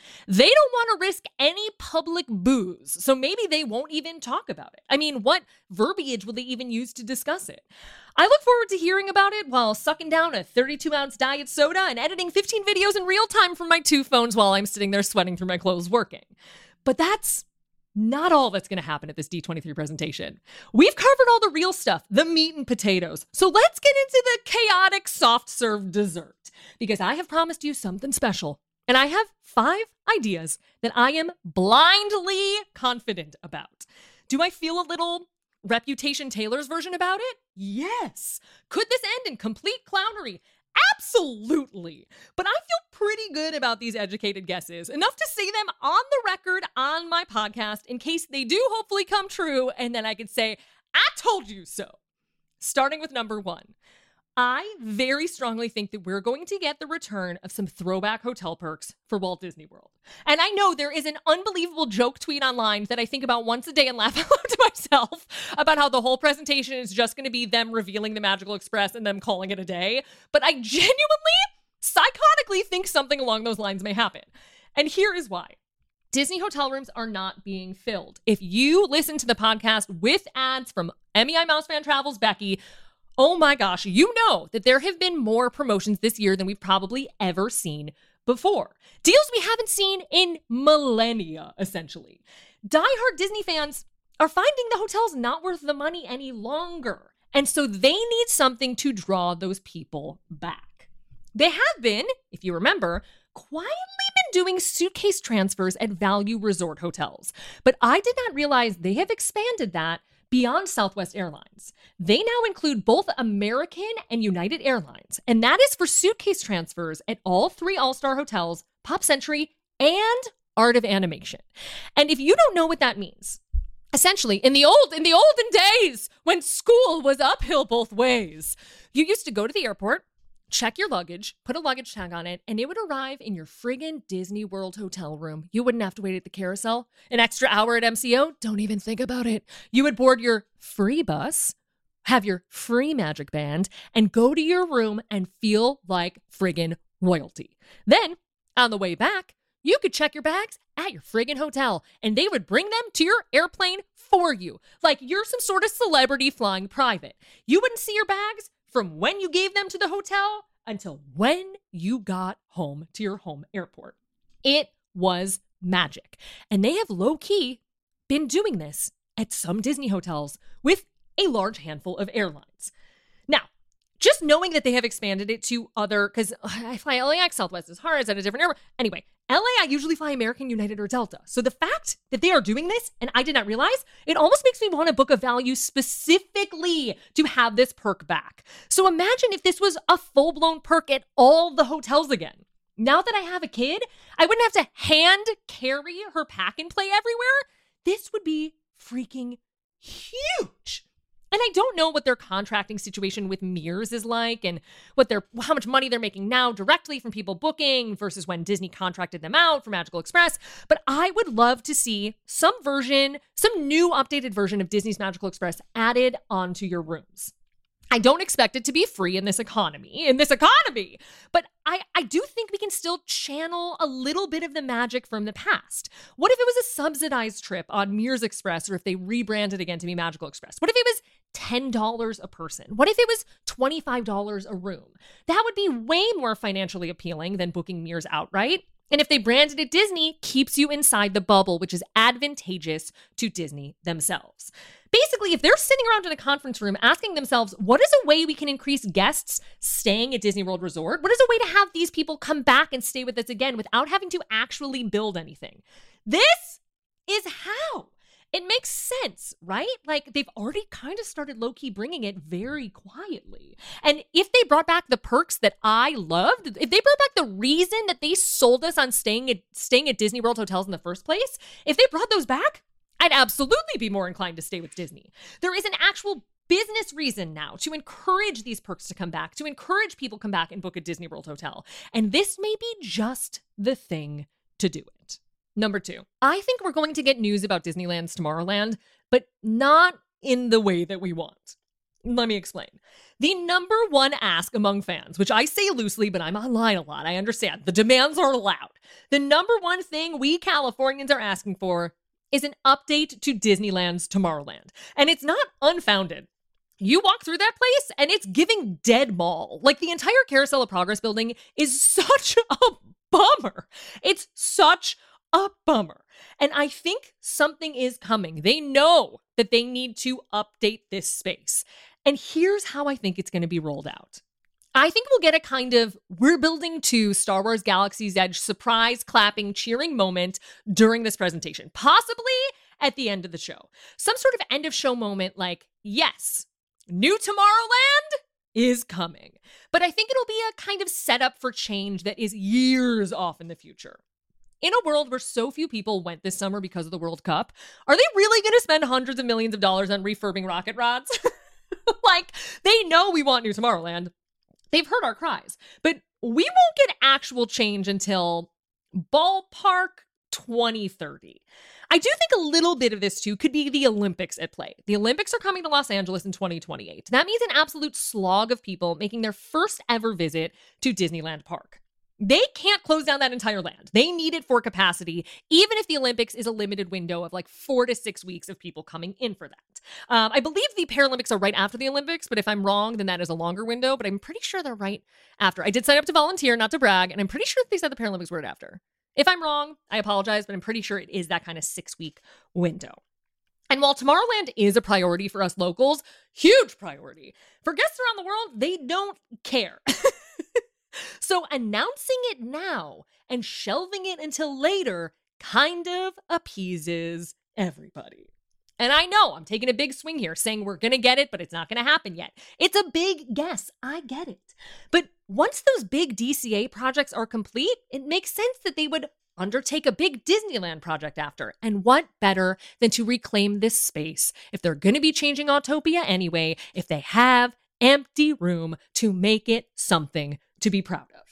A: They don't want to risk any public booze, so maybe they won't even talk about it. I mean, what verbiage will they even use to discuss it? I look forward to hearing about it while sucking down a thirty-two ounce diet soda and editing fifteen videos in real time from my two phones while I'm sitting there sweating through my clothes working. But that's not all that's going to happen at this D twenty-three presentation. We've covered all the real stuff, the meat and potatoes. So let's get into the chaotic soft serve dessert, because I have promised you something special. And I have five ideas that I am blindly confident about. Do I feel a little Reputation Taylor's version about it? Yes. Could this end in complete clownery? Absolutely. But I feel pretty good about these educated guesses, enough to say them on the record on my podcast in case they do hopefully come true, and then I can say, I told you so. Starting with number one. I very strongly think that we're going to get the return of some throwback hotel perks for Walt Disney World. And I know there is an unbelievable joke tweet online that I think about once a day and laugh out loud to myself about how the whole presentation is just going to be them revealing the Magical Express and them calling it a day. But I genuinely, psychotically think something along those lines may happen. And here is why. Disney hotel rooms are not being filled. If you listen to the podcast with ads from M E I Mouse Fan Travels Becky, oh my gosh, you know that there have been more promotions this year than we've probably ever seen before. Deals we haven't seen in millennia, essentially. Die-hard Disney fans are finding the hotels not worth the money any longer. And so they need something to draw those people back. They have been, if you remember, quietly been doing suitcase transfers at value resort hotels. But I did not realize they have expanded that beyond Southwest Airlines. They now include both American and United Airlines, and that is for suitcase transfers at all three All-Star hotels, Pop Century, and Art of Animation. And if you don't know what that means, essentially, in the old, in the olden days, when school was uphill both ways, you used to go to the airport, check your luggage, put a luggage tag on it, and it would arrive in your friggin' Disney World hotel room. You wouldn't have to wait at the carousel. An extra hour at M C O? Don't even think about it. You would board your free bus, have your free magic band, and go to your room and feel like friggin' royalty. Then, on the way back, you could check your bags at your friggin' hotel, and they would bring them to your airplane for you, like you're some sort of celebrity flying private. You wouldn't see your bags from when you gave them to the hotel until when you got home to your home airport. It was magic. And they have low-key been doing this at some Disney hotels with a large handful of airlines. Now, just knowing that they have expanded it to other, because I fly L A X, Southwest is hard, it's at a different airport. Anyway, L A, I usually fly American, United, or Delta. So the fact that they are doing this, and I did not realize, it almost makes me want to book a value specifically to have this perk back. So imagine if this was a full-blown perk at all the hotels again. Now that I have a kid, I wouldn't have to hand carry her pack and play everywhere. This would be freaking huge. And I don't know what their contracting situation with Mears is like and what their how much money they're making now directly from people booking versus when Disney contracted them out for Magical Express. But I would love to see some version, some new updated version of Disney's Magical Express added onto your rooms. I don't expect it to be free in this economy, in this economy, but I, I do think we can still channel a little bit of the magic from the past. What if it was a subsidized trip on Mears Express, or if they rebranded again to be Magical Express? What if it was ten dollars a person? What if it was twenty-five dollars a room? That would be way more financially appealing than booking Mears outright. And if they branded it Disney, keeps you inside the bubble, which is advantageous to Disney themselves. Basically, if they're sitting around in a conference room asking themselves, what is a way we can increase guests staying at Disney World Resort? What is a way to have these people come back and stay with us again without having to actually build anything? This is how. It makes sense, right? Like, they've already kind of started low-key bringing it very quietly. And if they brought back the perks that I loved, if they brought back the reason that they sold us on staying at staying at Disney World hotels in the first place, if they brought those back, I'd absolutely be more inclined to stay with Disney. There is an actual business reason now to encourage these perks to come back, to encourage people to come back and book a Disney World hotel. And this may be just the thing to do it. Number two, I think we're going to get news about Disneyland's Tomorrowland, but not in the way that we want. Let me explain. The number one ask among fans, which I say loosely, but I'm online a lot, I understand, the demands are loud, The number one thing we Californians are asking for is an update to Disneyland's Tomorrowland. And it's not unfounded. You walk through that place and it's giving dead mall. Like, the entire Carousel of Progress building is such a bummer. It's such a bummer. And I think something is coming. They know that they need to update this space. And here's how I think it's going to be rolled out. I think we'll get a kind of we're building to Star Wars Galaxy's Edge surprise, clapping, cheering moment during this presentation, possibly at the end of the show. Some sort of end of show moment like, yes, new Tomorrowland is coming. But I think it'll be a kind of setup for change that is years off in the future. In a world where so few people went this summer because of the World Cup, are they really going to spend hundreds of millions of dollars on refurbing rocket rods? Like, they know we want new Tomorrowland. They've heard our cries, but we won't get actual change until ballpark twenty thirty. I do think a little bit of this, too, could be the Olympics at play. The Olympics are coming to Los Angeles in twenty twenty-eight. That means an absolute slog of people making their first ever visit to Disneyland Park. They can't close down that entire land. They need it for capacity, even if the Olympics is a limited window of like four to six weeks of people coming in for that. Um, I believe the Paralympics are right after the Olympics, but if I'm wrong, then that is a longer window, but I'm pretty sure they're right after. I did sign up to volunteer, not to brag, and I'm pretty sure they said the Paralympics were right after. If I'm wrong, I apologize, but I'm pretty sure it is that kind of six-week window. And while Tomorrowland is a priority for us locals, huge priority, for guests around the world, they don't care. So announcing it now and shelving it until later kind of appeases everybody. And I know I'm taking a big swing here saying we're going to get it, but it's not going to happen yet. It's a big guess. I get it. But once those big D C A projects are complete, it makes sense that they would undertake a big Disneyland project after. And what better than to reclaim this space if they're going to be changing Autopia anyway, if they have empty room to make it something to be proud of.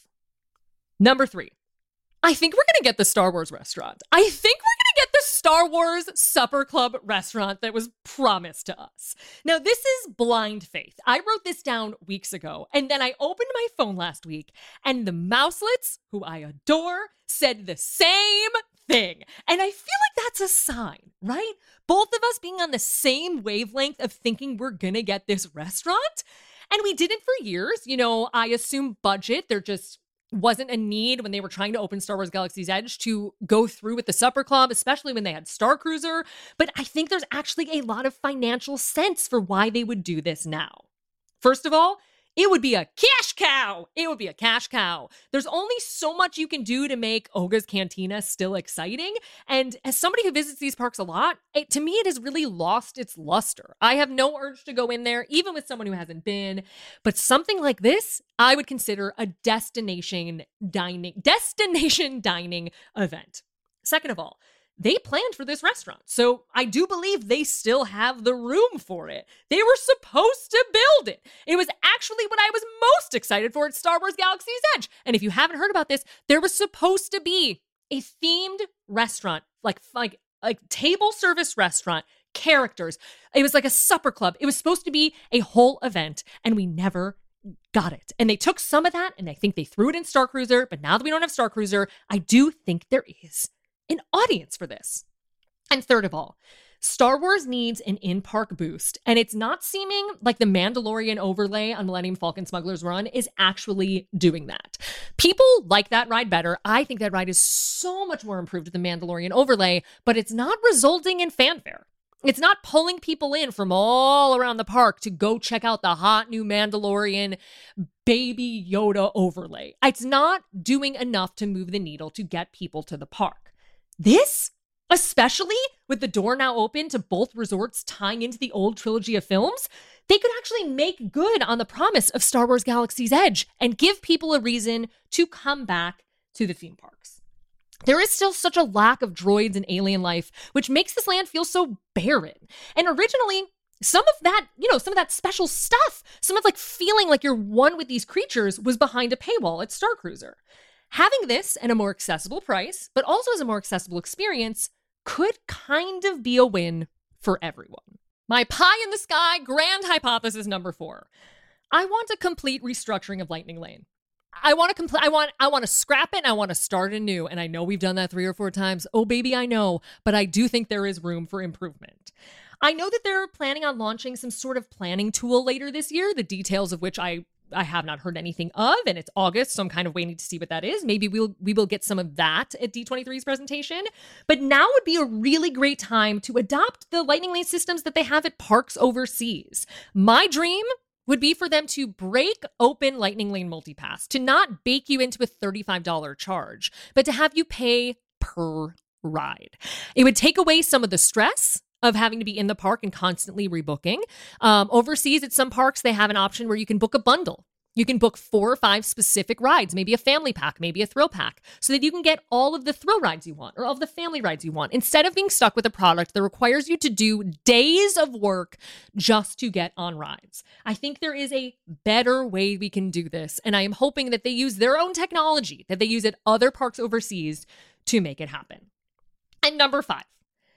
A: Number three, I think we're going to get the Star Wars restaurant. I think we're going to get the Star Wars Supper Club restaurant that was promised to us. Now, this is blind faith. I wrote this down weeks ago, and then I opened my phone last week, and the Mouselets, who I adore, said the same thing. And I feel like that's a sign, right? Both of us being on the same wavelength of thinking we're going to get this restaurant. And we didn't for years. You know, I assume budget. There just wasn't a need when they were trying to open Star Wars Galaxy's Edge to go through with the Supper Club, especially when they had Star Cruiser. But I think there's actually a lot of financial sense for why they would do this now. First of all, it would be a cash cow. It would be a cash cow. There's only so much you can do to make Oga's Cantina still exciting. And as somebody who visits these parks a lot, it, to me, it has really lost its luster. I have no urge to go in there, even with someone who hasn't been. But something like this, I would consider a destination dining, destination dining event. Second of all, they planned for this restaurant, so I do believe they still have the room for it. They were supposed to build it. It was actually what I was most excited for at Star Wars Galaxy's Edge. And if you haven't heard about this, there was supposed to be a themed restaurant, like, like, like table service restaurant, characters. It was like a supper club. It was supposed to be a whole event, and we never got it. And they took some of that, and I think they threw it in Star Cruiser, but now that we don't have Star Cruiser, I do think there is an audience for this. And third of all, Star Wars needs an in-park boost, and it's not seeming like the Mandalorian overlay on Millennium Falcon Smuggler's Run is actually doing that. People like that ride better. I think that ride is so much more improved with the Mandalorian overlay, but it's not resulting in fanfare. It's not pulling people in from all around the park to go check out the hot new Mandalorian Baby Yoda overlay. It's not doing enough to move the needle to get people to the park. This, especially with the door now open to both resorts tying into the old trilogy of films, they could actually make good on the promise of Star Wars Galaxy's Edge and give people a reason to come back to the theme parks. There is still such a lack of droids and alien life, which makes this land feel so barren. And originally, some of that, you know, some of that special stuff, some of like feeling like you're one with these creatures was behind a paywall at Star Cruiser. Having this at a more accessible price, but also as a more accessible experience, could kind of be a win for everyone. My pie in the sky grand hypothesis number four. I want a complete restructuring of Lightning Lane. I want to compl- I want I want to scrap it and I want to start anew. And I know we've done that three or four times. Oh, baby, I know. But I do think there is room for improvement. I know that they're planning on launching some sort of planning tool later this year, the details of which I I have not heard anything of, and it's August, so I'm kind of waiting to see what that is. Maybe we'll we will get some of that at D twenty-three's presentation. But now would be a really great time to adopt the Lightning Lane systems that they have at parks overseas. My dream would be for them to break open Lightning Lane Multipass, to not bake you into a thirty-five dollars charge, but to have you pay per ride. It would take away some of the stress of having to be in the park and constantly rebooking. Um, overseas, at some parks, they have an option where you can book a bundle. You can book four or five specific rides, maybe a family pack, maybe a thrill pack, so that you can get all of the thrill rides you want or all of the family rides you want, instead of being stuck with a product that requires you to do days of work just to get on rides. I think there is a better way we can do this, and I am hoping that they use their own technology, that they use at other parks overseas to make it happen. And number five,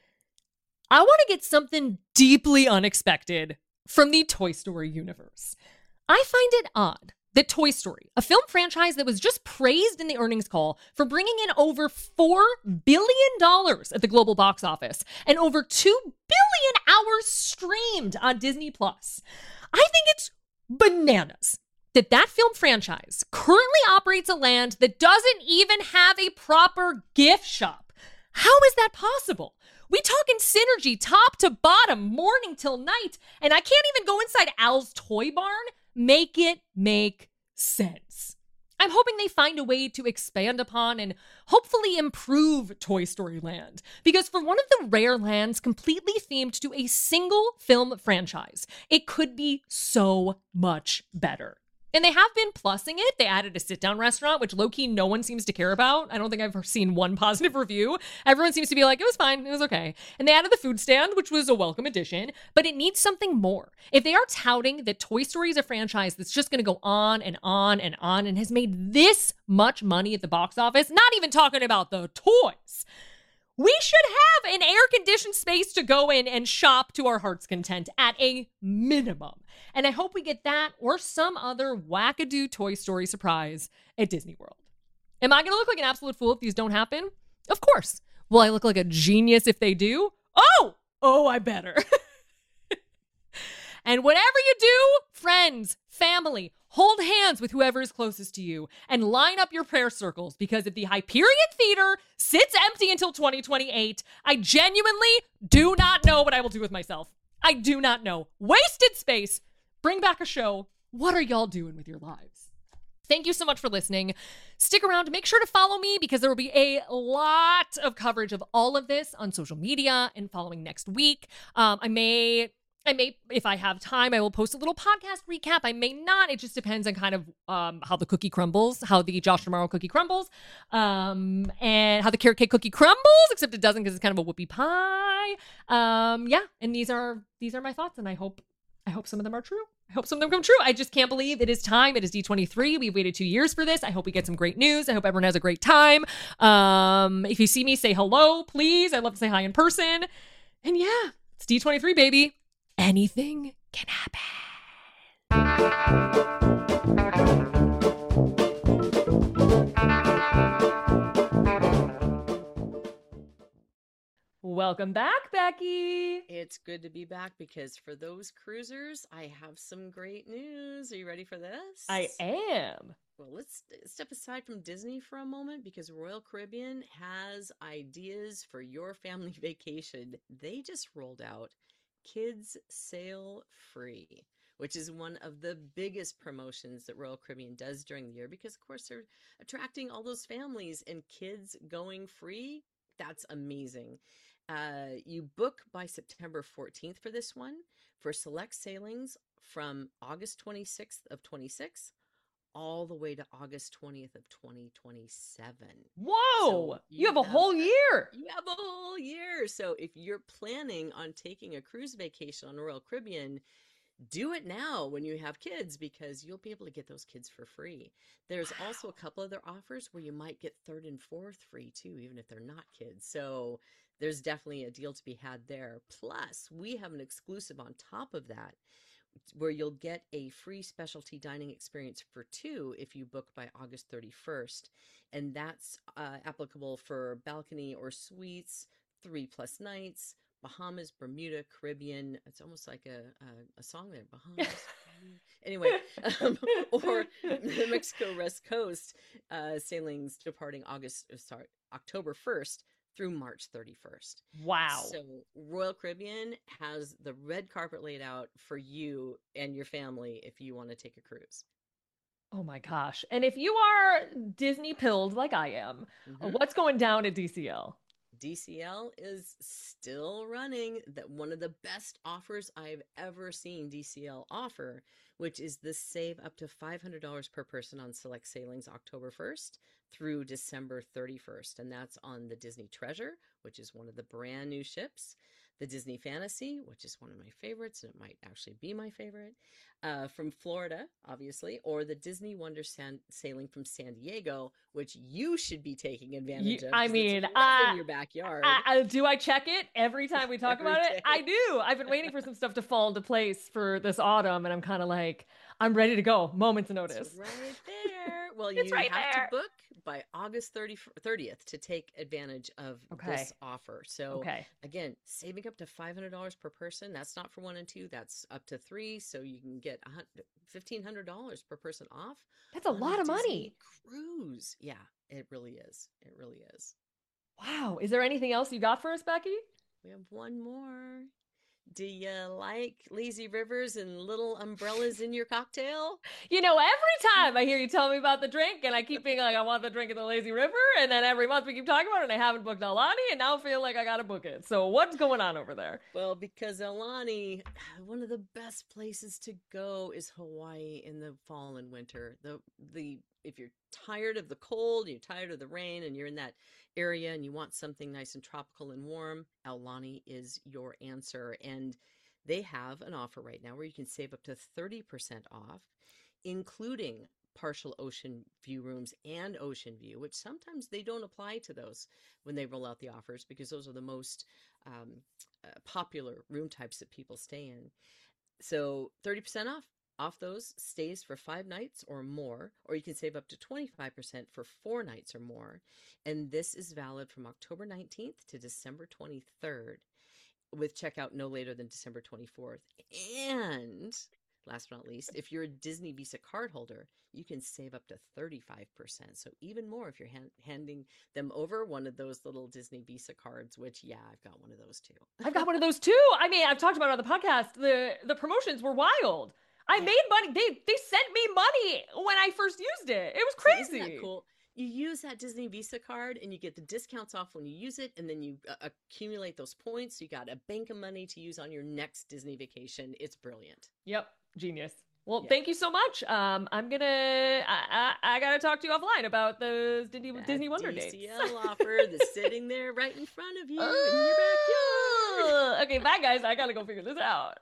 A: I want to get something deeply unexpected from the Toy Story universe. I find it odd that Toy Story, a film franchise that was just praised in the earnings call for bringing in over four billion dollars at the global box office and over two billion hours streamed on Disney Plus, I think it's bananas that that film franchise currently operates a land that doesn't even have a proper gift shop. How is that possible? We talking synergy top to bottom, morning till night, and I can't even go inside Al's toy barn. Make it make sense. I'm hoping they find a way to expand upon and hopefully improve Toy Story Land, because for one of the rare lands completely themed to a single film franchise, it could be so much better. And they have been plussing it. They added a sit-down restaurant, which low-key no one seems to care about. I don't think I've seen one positive review. Everyone seems to be like, it was fine, it was okay. And they added the food stand, which was a welcome addition, but it needs something more. If they are touting that Toy Story is a franchise that's just going to go on and on and on and has made this much money at the box office, not even talking about the toys, we should have an air-conditioned space to go in and shop to our heart's content at a minimum. And I hope we get that or some other wackadoo Toy Story surprise at Disney World. Am I going to look like an absolute fool if these don't happen? Of course. Will I look like a genius if they do? Oh! Oh, I better. And whatever you do, friends, family, hold hands with whoever is closest to you and line up your prayer circles, because if the Hyperion Theater sits empty until twenty twenty-eight, I genuinely do not know what I will do with myself. I do not know. Wasted space. Bring back a show. What are y'all doing with your lives? Thank you so much for listening. Stick around. Make sure to follow me, because there will be a lot of coverage of all of this on social media and following next week. Um, I may... I may, if I have time, I will post a little podcast recap. I may not. It just depends on kind of um, how the cookie crumbles, how the Josh D'Amaro cookie crumbles, um, and how the carrot cake cookie crumbles, except it doesn't because it's kind of a whoopie pie. Um, yeah, and these are these are my thoughts, and I hope I hope some of them are true. I hope some of them come true. I just can't believe it is time. It is D twenty-three. We've waited two years for this. I hope we get some great news. I hope everyone has a great time. Um, if you see me, say hello, please. I'd love to say hi in person. And yeah, it's D twenty-three, baby. Anything can happen. Welcome back, Becky.
B: It's good to be back, because for those cruisers, I have some great news. Are you ready for this?
A: I am.
B: Well, let's step aside from Disney for a moment, because Royal Caribbean has ideas for your family vacation. They just rolled out Kids Sail Free, which is one of the biggest promotions that Royal Caribbean does during the year, because of course they're attracting all those families, and kids going free. That's amazing. Uh, you book by September fourteenth for this one, for select sailings from August twenty-sixth of twenty-six all the way to August twentieth of twenty twenty-seven.
A: Whoa!
B: So
A: you, you have a have, whole year!
B: You have a whole year! So if you're planning on taking a cruise vacation on Royal Caribbean, do it now when you have kids, because you'll be able to get those kids for free. There's wow. also a couple other offers where you might get third and fourth free too, even if they're not kids. So there's definitely a deal to be had there. Plus, we have an exclusive on top of that. where you'll get a free specialty dining experience for two if you book by August thirty-first. And that's uh, applicable for balcony or suites, three plus nights, Bahamas, Bermuda, Caribbean. It's almost like a, a, a song there, Bahamas. Bermuda. Anyway, um, or the Mexico West Coast uh, sailings departing August, sorry, October first through March thirty-first.
A: Wow.
B: So Royal Caribbean has the red carpet laid out for you and your family if you want to take a cruise.
A: Oh my gosh. And if you are Disney pilled like I am,
B: Mm-hmm.
A: what's going down at D C L?
B: D C L is still running that one of the best offers I've ever seen D C L offer, which is the save up to five hundred dollars per person on select sailings October first through December thirty-first. And that's on the Disney Treasure, which is one of the brand new ships, the Disney Fantasy, which is one of my favorites, and it might actually be my favorite, uh, from Florida, obviously, or the Disney Wonder San- sailing from San Diego, which you should be taking advantage
A: You,
B: of.
A: I
B: 'cause it's
A: mean,
B: right
A: uh,
B: in your backyard.
A: I, I, do I check it every time we talk
B: Every
A: about it?
B: day.
A: I do. I've been waiting for some stuff to fall into place for this autumn, and I'm kind of like, I'm ready to go. Moments notice.
B: It's right there. Well,
A: It's
B: you
A: right
B: have
A: there.
B: to book by August thirtieth to take advantage of
A: Okay.
B: this offer. So
A: Okay.
B: again, saving up to five hundred dollars per person. That's not for one and two. That's up to three. So you can get fifteen hundred dollars per person off.
A: That's a
B: on
A: lot of
B: Disney
A: money.
B: Cruise. Yeah, it really is. It really is.
A: Wow. Is there anything else you got for us, Becky?
B: We have one more. Do you like lazy rivers and little umbrellas in your cocktail?
A: You know, every time I hear you tell me about the drink, and I keep being like, I want the drink at the lazy river, and then every month we keep talking about it, and I haven't booked Aulani, and now I feel like I gotta book it. So what's going on over there?
B: Well, because Aulani, one of the best places to go is Hawaii in the fall and winter. The the if you're tired of the cold, you're tired of the rain, and you're in that area and you want something nice and tropical and warm, Aulani is your answer. And they have an offer right now where you can save up to thirty percent off, including partial ocean view rooms and ocean view, which sometimes they don't apply to those when they roll out the offers because those are the most um, uh, popular room types that people stay in. So thirty percent off off those stays for five nights or more, or you can save up to twenty-five percent for four nights or more. And this is valid from October nineteenth to December twenty-third, with checkout no later than December twenty-fourth. And last but not least, if you're a Disney Visa card holder, you can save up to thirty-five percent. So even more if you're hand- handing them over one of those little Disney Visa cards, which, yeah, I've got one of those too.
A: I've got one of those too. I mean, I've talked about it on the podcast. The the promotions were wild. I
B: Yeah.
A: made money. They they sent me money when I first used it. It was crazy.
B: So isn't that cool? You use that Disney Visa card and you get the discounts off when you use it, and then you uh, accumulate those points. So you got a bank of money to use on your next Disney vacation. It's brilliant.
A: Yep, genius. Well,
B: Yeah.
A: thank you so much. Um, I'm gonna I, I, I gotta talk to you offline about those Disney
B: That
A: Disney Wonder
B: D C L
A: dates.
B: offer that's sitting there right in front of you in your backyard.
A: Ugh. Okay, bye guys. I gotta go figure this out.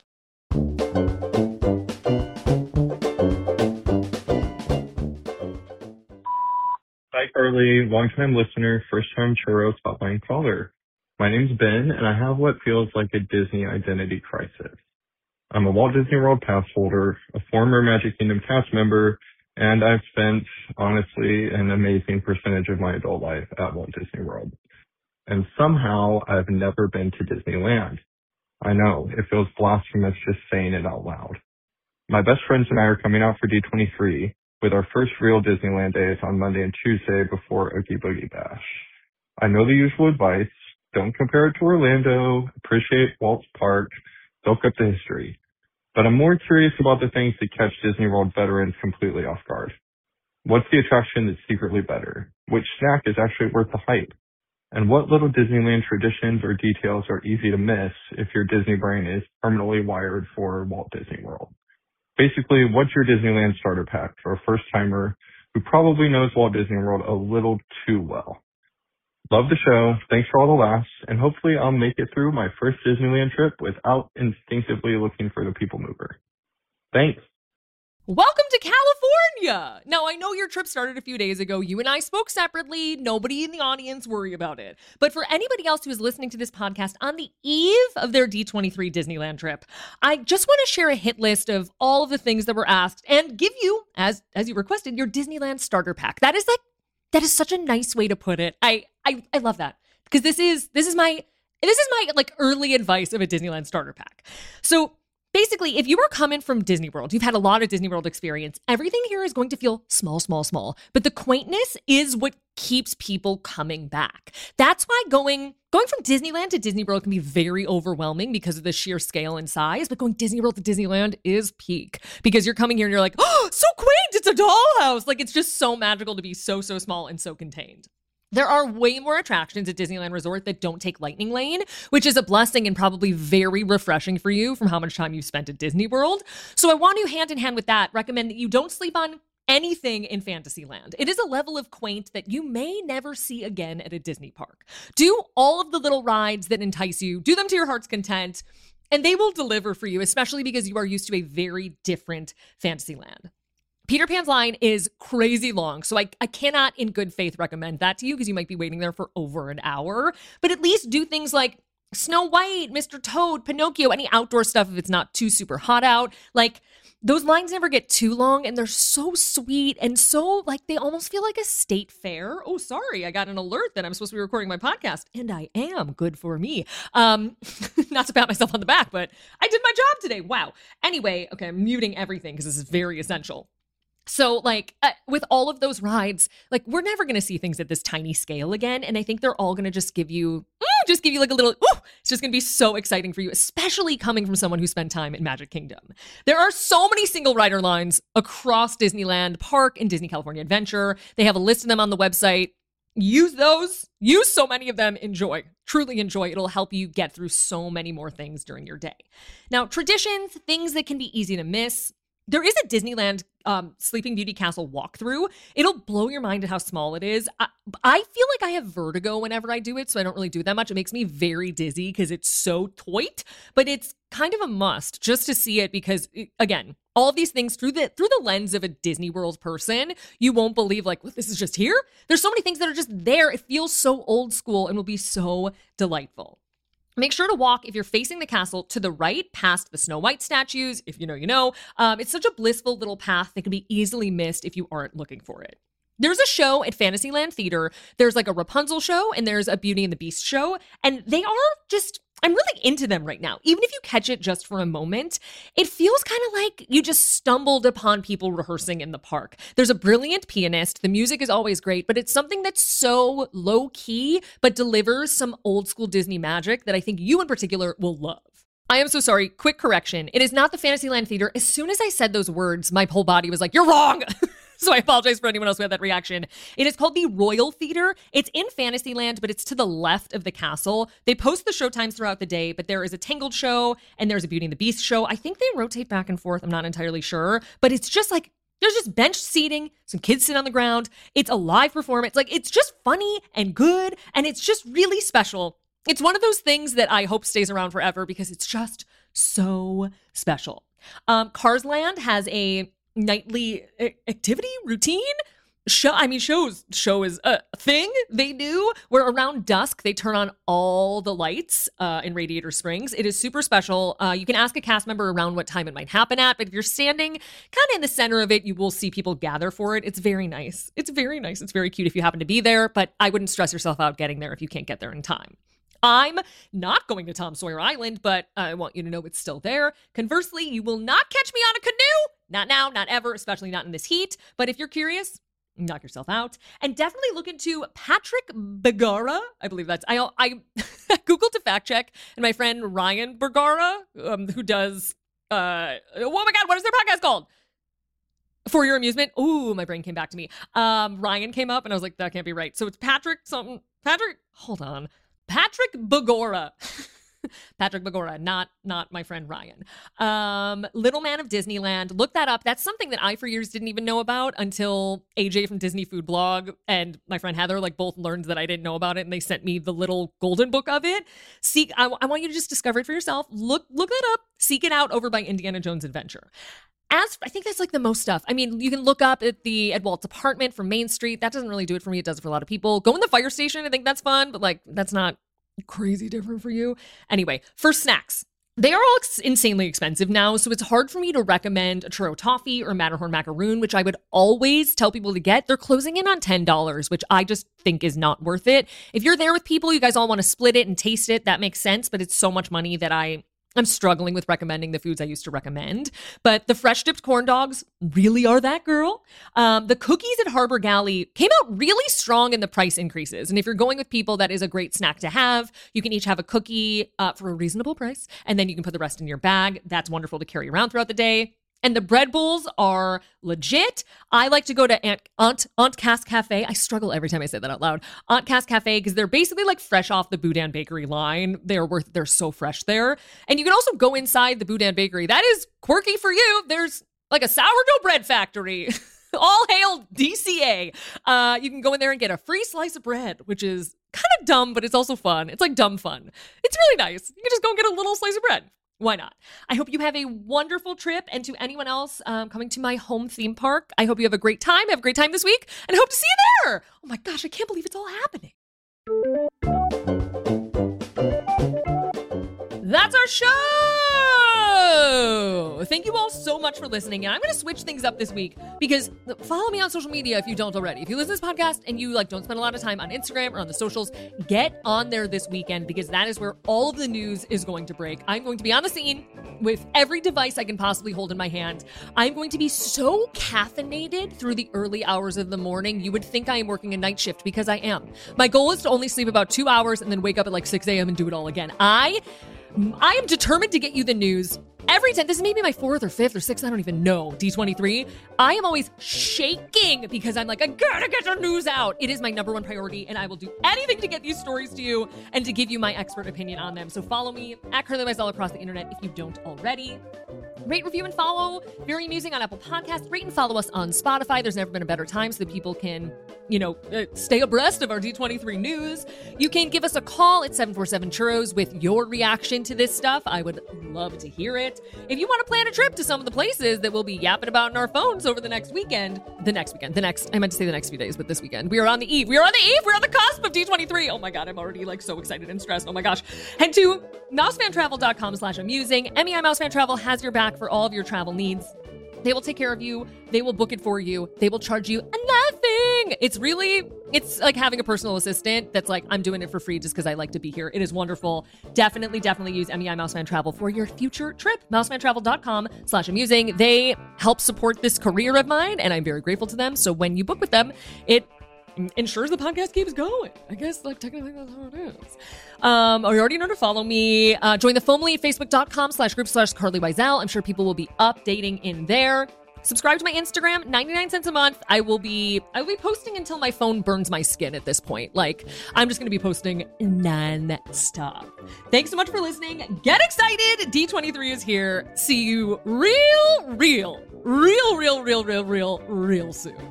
C: Hi, Carly. Longtime listener, first-time Churros Hotline caller. My name's Ben, and I have what feels like a Disney identity crisis. I'm a Walt Disney World pass holder, a former Magic Kingdom cast member, and I've spent, honestly, an amazing percentage of my adult life at Walt Disney World. And somehow, I've never been to Disneyland. I know, it feels blasphemous just saying it out loud. My best friends and I are coming out for D twenty-three, with our first real Disneyland days on Monday and Tuesday before Oogie Boogie Bash. I know the usual advice: don't compare it to Orlando, appreciate Walt's Park, soak up the history. But I'm more curious about the things that catch Disney World veterans completely off guard. What's the attraction that's secretly better? Which snack is actually worth the hype? And what little Disneyland traditions or details are easy to miss if your Disney brain is permanently wired for Walt Disney World? Basically, what's your Disneyland starter pack for a first-timer who probably knows Walt Disney World a little too well? Love the show. Thanks for all the laughs, and hopefully I'll make it through my first Disneyland trip without instinctively looking for the people mover. Thanks.
A: Welcome to California! Now, I know your trip started a few days ago. You and I spoke separately. Nobody in the audience worry about it. But for anybody else who is listening to this podcast on the eve of their D twenty-three Disneyland trip, I just want to share a hit list of all of the things that were asked and give you, as as you requested, your Disneyland starter pack. That is like, that is such a nice way to put it. I I, I love that because this is this is my this is my like early advice of a Disneyland starter pack. So basically, if you are coming from Disney World, you've had a lot of Disney World experience, everything here is going to feel small, small, small. But the quaintness is what keeps people coming back. That's why going going from Disneyland to Disney World can be very overwhelming because of the sheer scale and size. But going Disney World to Disneyland is peak because you're coming here and you're like, oh, so quaint, it's a dollhouse. Like, it's just so magical to be so, so small and so contained. There are way more attractions at Disneyland Resort that don't take Lightning Lane, which is a blessing and probably very refreshing for you from how much time you've spent at Disney World. So I want to, hand in hand with that, recommend that you don't sleep on anything in Fantasyland. It is a level of quaint that you may never see again at a Disney park. Do all of the little rides that entice you, do them to your heart's content, and they will deliver for you, especially because you are used to a very different Fantasyland. Peter Pan's line is crazy long, so I, I cannot in good faith recommend that to you because you might be waiting there for over an hour. But at least do things like Snow White, Mister Toad, Pinocchio, any outdoor stuff if it's not too super hot out. Like, those lines never get too long, and they're so sweet and so, like, they almost feel like a state fair. Oh, sorry, I got an alert that I'm supposed to be recording my podcast, and I am. Good for me. Um, not to pat myself on the back, but I did my job today. Wow. Anyway, okay, I'm muting everything because this is very essential. So, like, uh, with all of those rides, like, we're never going to see things at this tiny scale again. And I think they're all going to just give you, mm, just give you like a little, ooh, it's just going to be so exciting for you, especially coming from someone who spent time in Magic Kingdom. There are so many single rider lines across Disneyland Park and Disney California Adventure. They have a list of them on the website. Use those, use so many of them, enjoy, truly enjoy. It'll help you get through so many more things during your day. Now, traditions, things that can be easy to miss. There is a Disneyland um, Sleeping Beauty Castle walkthrough. It'll blow your mind at how small it is. I, I feel like I have vertigo whenever I do it, so I don't really do that much. It makes me very dizzy because it's so tight, but it's kind of a must just to see it because, again, all of these things through the through the lens of a Disney World person, you won't believe, like, well, this is just here? There's so many things that are just there. It feels so old school and will be so delightful. Make sure to walk, if you're facing the castle, to the right past the Snow White statues. If you know, you know. Um, it's such a blissful little path that can be easily missed if you aren't looking for it. There's a show at Fantasyland Theater. There's like a Rapunzel show and there's a Beauty and the Beast show. And they are just, I'm really into them right now. Even if you catch it just for a moment, it feels kind of like you just stumbled upon people rehearsing in the park. There's a brilliant pianist. The music is always great, but it's something that's so low key, but delivers some old school Disney magic that I think you in particular will love. I am so sorry. Quick correction. It is not the Fantasyland Theater. As soon as I said those words, my whole body was like, you're wrong. So I apologize for anyone else who had that reaction. It is called the Royal Theater. It's in Fantasyland, but it's to the left of the castle. They post the show times throughout the day, but there is a Tangled show and there's a Beauty and the Beast show. I think they rotate back and forth. I'm not entirely sure, but it's just like, there's just bench seating. Some kids sit on the ground. It's a live performance. Like, it's just funny and good. And it's just really special. It's one of those things that I hope stays around forever because it's just so special. Um, Cars Land has a nightly activity routine show. I mean, shows show is a thing they do where around dusk they turn on all the lights uh, in Radiator Springs. It is super special. Uh, you can ask a cast member around what time it might happen at, but if you're standing kind of in the center of it, you will see people gather for it. It's very nice. It's very nice. It's very cute if you happen to be there, but I wouldn't stress yourself out getting there if you can't get there in time. I'm not going to Tom Sawyer Island, but I want you to know it's still there. Conversely, you will not catch me on a canoe. Not now, not ever, especially not in this heat. But if you're curious, knock yourself out. And definitely look into Patrick Bergara. I believe that's, I I Googled to fact check, and my friend Ryan Bergara, um, who does, uh, oh my God, what is their podcast called? For Your Amusement. Ooh, my brain came back to me. Um, Ryan came up, and I was like, that can't be right. So it's Patrick something, Patrick, hold on. Patrick Bergara. Patrick Bergara, not not my friend Ryan. Um, Little Man of Disneyland. Look that up. That's something that I for years didn't even know about until A J from Disney Food Blog and my friend Heather like both learned that I didn't know about it, and they sent me the little golden book of it. Seek. I, I want you to just discover it for yourself. Look look that up. Seek it out over by Indiana Jones Adventure. As I think that's like the most stuff. I mean, you can look up at the at Walt's apartment from Main Street. That doesn't really do it for me. It does it for a lot of people. Go in the fire station. I think that's fun, but like that's not crazy different for you. Anyway, for snacks. They are all ex- insanely expensive now, so it's hard for me to recommend a churro toffee or Matterhorn macaroon, which I would always tell people to get. They're closing in on ten dollars, which I just think is not worth it. If you're there with people, you guys all want to split it and taste it, that makes sense, but it's so much money that I... I'm struggling with recommending the foods I used to recommend, but the fresh dipped corn dogs really are that girl. Um, the cookies at Harbor Galley came out really strong in the price increases. And if you're going with people, that is a great snack to have. You can each have a cookie uh, for a reasonable price, and then you can put the rest in your bag. That's wonderful to carry around throughout the day. And the bread bowls are legit. I like to go to Aunt Aunt, Aunt Cass Cafe. I struggle every time I say that out loud. Aunt Cass Cafe, because they're basically like fresh off the Boudin Bakery line. They're worth. They're so fresh there. And you can also go inside the Boudin Bakery. That is quirky for you. There's like a sourdough bread factory. All hail D C A. Uh, you can go in there and get a free slice of bread, which is kind of dumb, but it's also fun. It's like dumb fun. It's really nice. You can just go and get a little slice of bread. Why not? I hope you have a wonderful trip. And to anyone else um, coming to my home theme park, I hope you have a great time. Have a great time this week, and I hope to see you there. Oh my gosh, I can't believe it's all happening. That's our show. Thank you all so much for listening. And I'm going to switch things up this week because follow me on social media if you don't already. If you listen to this podcast and you like don't spend a lot of time on Instagram or on the socials, get on there this weekend because that is where all of the news is going to break. I'm going to be on the scene with every device I can possibly hold in my hand. I'm going to be so caffeinated through the early hours of the morning. You would think I am working a night shift because I am. My goal is to only sleep about two hours and then wake up at like six a.m. and do it all again. I I am determined to get you the news every time. This is maybe my fourth or fifth or sixth, I don't even know, D twenty-three. I am always shaking because I'm like, I gotta get the news out. It is my number one priority, and I will do anything to get these stories to you and to give you my expert opinion on them. So follow me at Carly Weisel across the internet if you don't already. Rate, review, and follow. Very Amusing on Apple Podcasts. Rate and follow us on Spotify. There's never been a better time so that people can, you know, uh, stay abreast of our D twenty-three news. You can give us a call at seven four seven churros with your reaction to this stuff. I would love to hear it. If you want to plan a trip to some of the places that we'll be yapping about in our phones over the next weekend, the next weekend, the next, I meant to say the next few days, but this weekend, we are on the eve. We are on the eve. We're on the cusp of D twenty-three. Oh my God, I'm already like so excited and stressed. Oh my gosh. Head to mousefantravel.com slash amusing. M E I Mousefan Travel has your back for all of your travel needs. They will take care of you. They will book it for you. They will charge you nothing. It's really, it's like having a personal assistant that's like, I'm doing it for free just because I like to be here. It is wonderful. Definitely, definitely use M E I Mousefan Travel for your future trip. mousefantravel.com slash amusing. They help support this career of mine, and I'm very grateful to them. So when you book with them, it ensures the podcast keeps going. I guess, like, technically that's how it is. Um, you already know to follow me. Uh, join the Foamly, facebook.com slash group slash Carly Weisel. I'm sure people will be updating in there. Subscribe to my Instagram, ninety-nine cents a month. I will be, I will be posting until my phone burns my skin at this point. Like, I'm just going to be posting non-stop. Thanks so much for listening. Get excited. D twenty-three is here. See you real, real, real, real, real, real, real, real soon.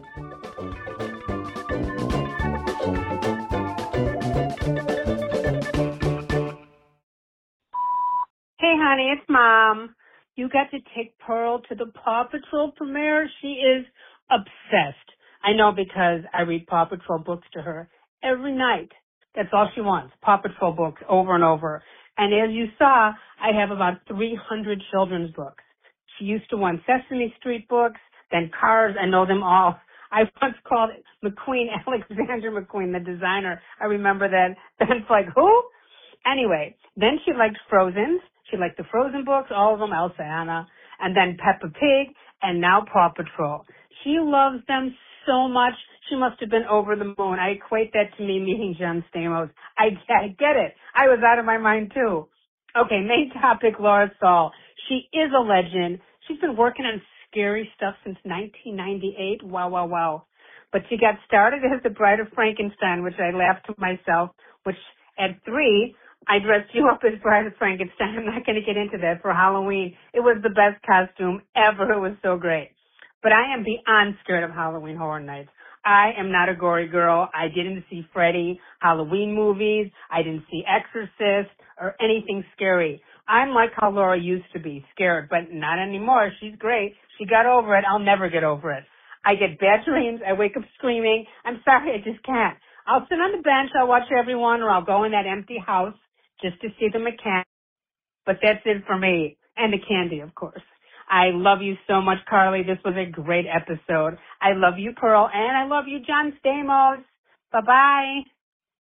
D: Hey, honey, it's Mom. You got to take Pearl to the Paw Patrol premiere. She is obsessed. I know because I read Paw Patrol books to her every night. That's all she wants, Paw Patrol books over and over. And as you saw, I have about three hundred children's books. She used to want Sesame Street books, then Cars. I know them all. I once called McQueen, Alexander McQueen, the designer. I remember that. Then it's like, who? Anyway, then she liked Frozen's. She liked the Frozen books, all of them, Elsa, Anna, and then Peppa Pig, and now Paw Patrol. She loves them so much, she must have been over the moon. I equate that to me meeting John Stamos. I, I get it. I was out of my mind, too. Okay, main topic, Laura Saul. She is a legend. She's been working on scary stuff since nineteen ninety-eight. Wow, wow, wow. But she got started as the Bride of Frankenstein, which I laughed to myself, which at three, I dressed you up as Bride of Frankenstein. I'm not going to get into that for Halloween. It was the best costume ever. It was so great. But I am beyond scared of Halloween Horror Nights. I am not a gory girl. I didn't see Freddy Halloween movies. I didn't see Exorcist or anything scary. I'm like how Laura used to be, scared, but not anymore. She's great. She got over it. I'll never get over it. I get bad dreams. I wake up screaming. I'm sorry, I just can't. I'll sit on the bench. I'll watch everyone, or I'll go in that empty house just to see the mechanic. But that's it for me. And the candy, of course. I love you so much, Carly. This was a great episode. I love you, Pearl, and I love you, John Stamos. Bye-bye.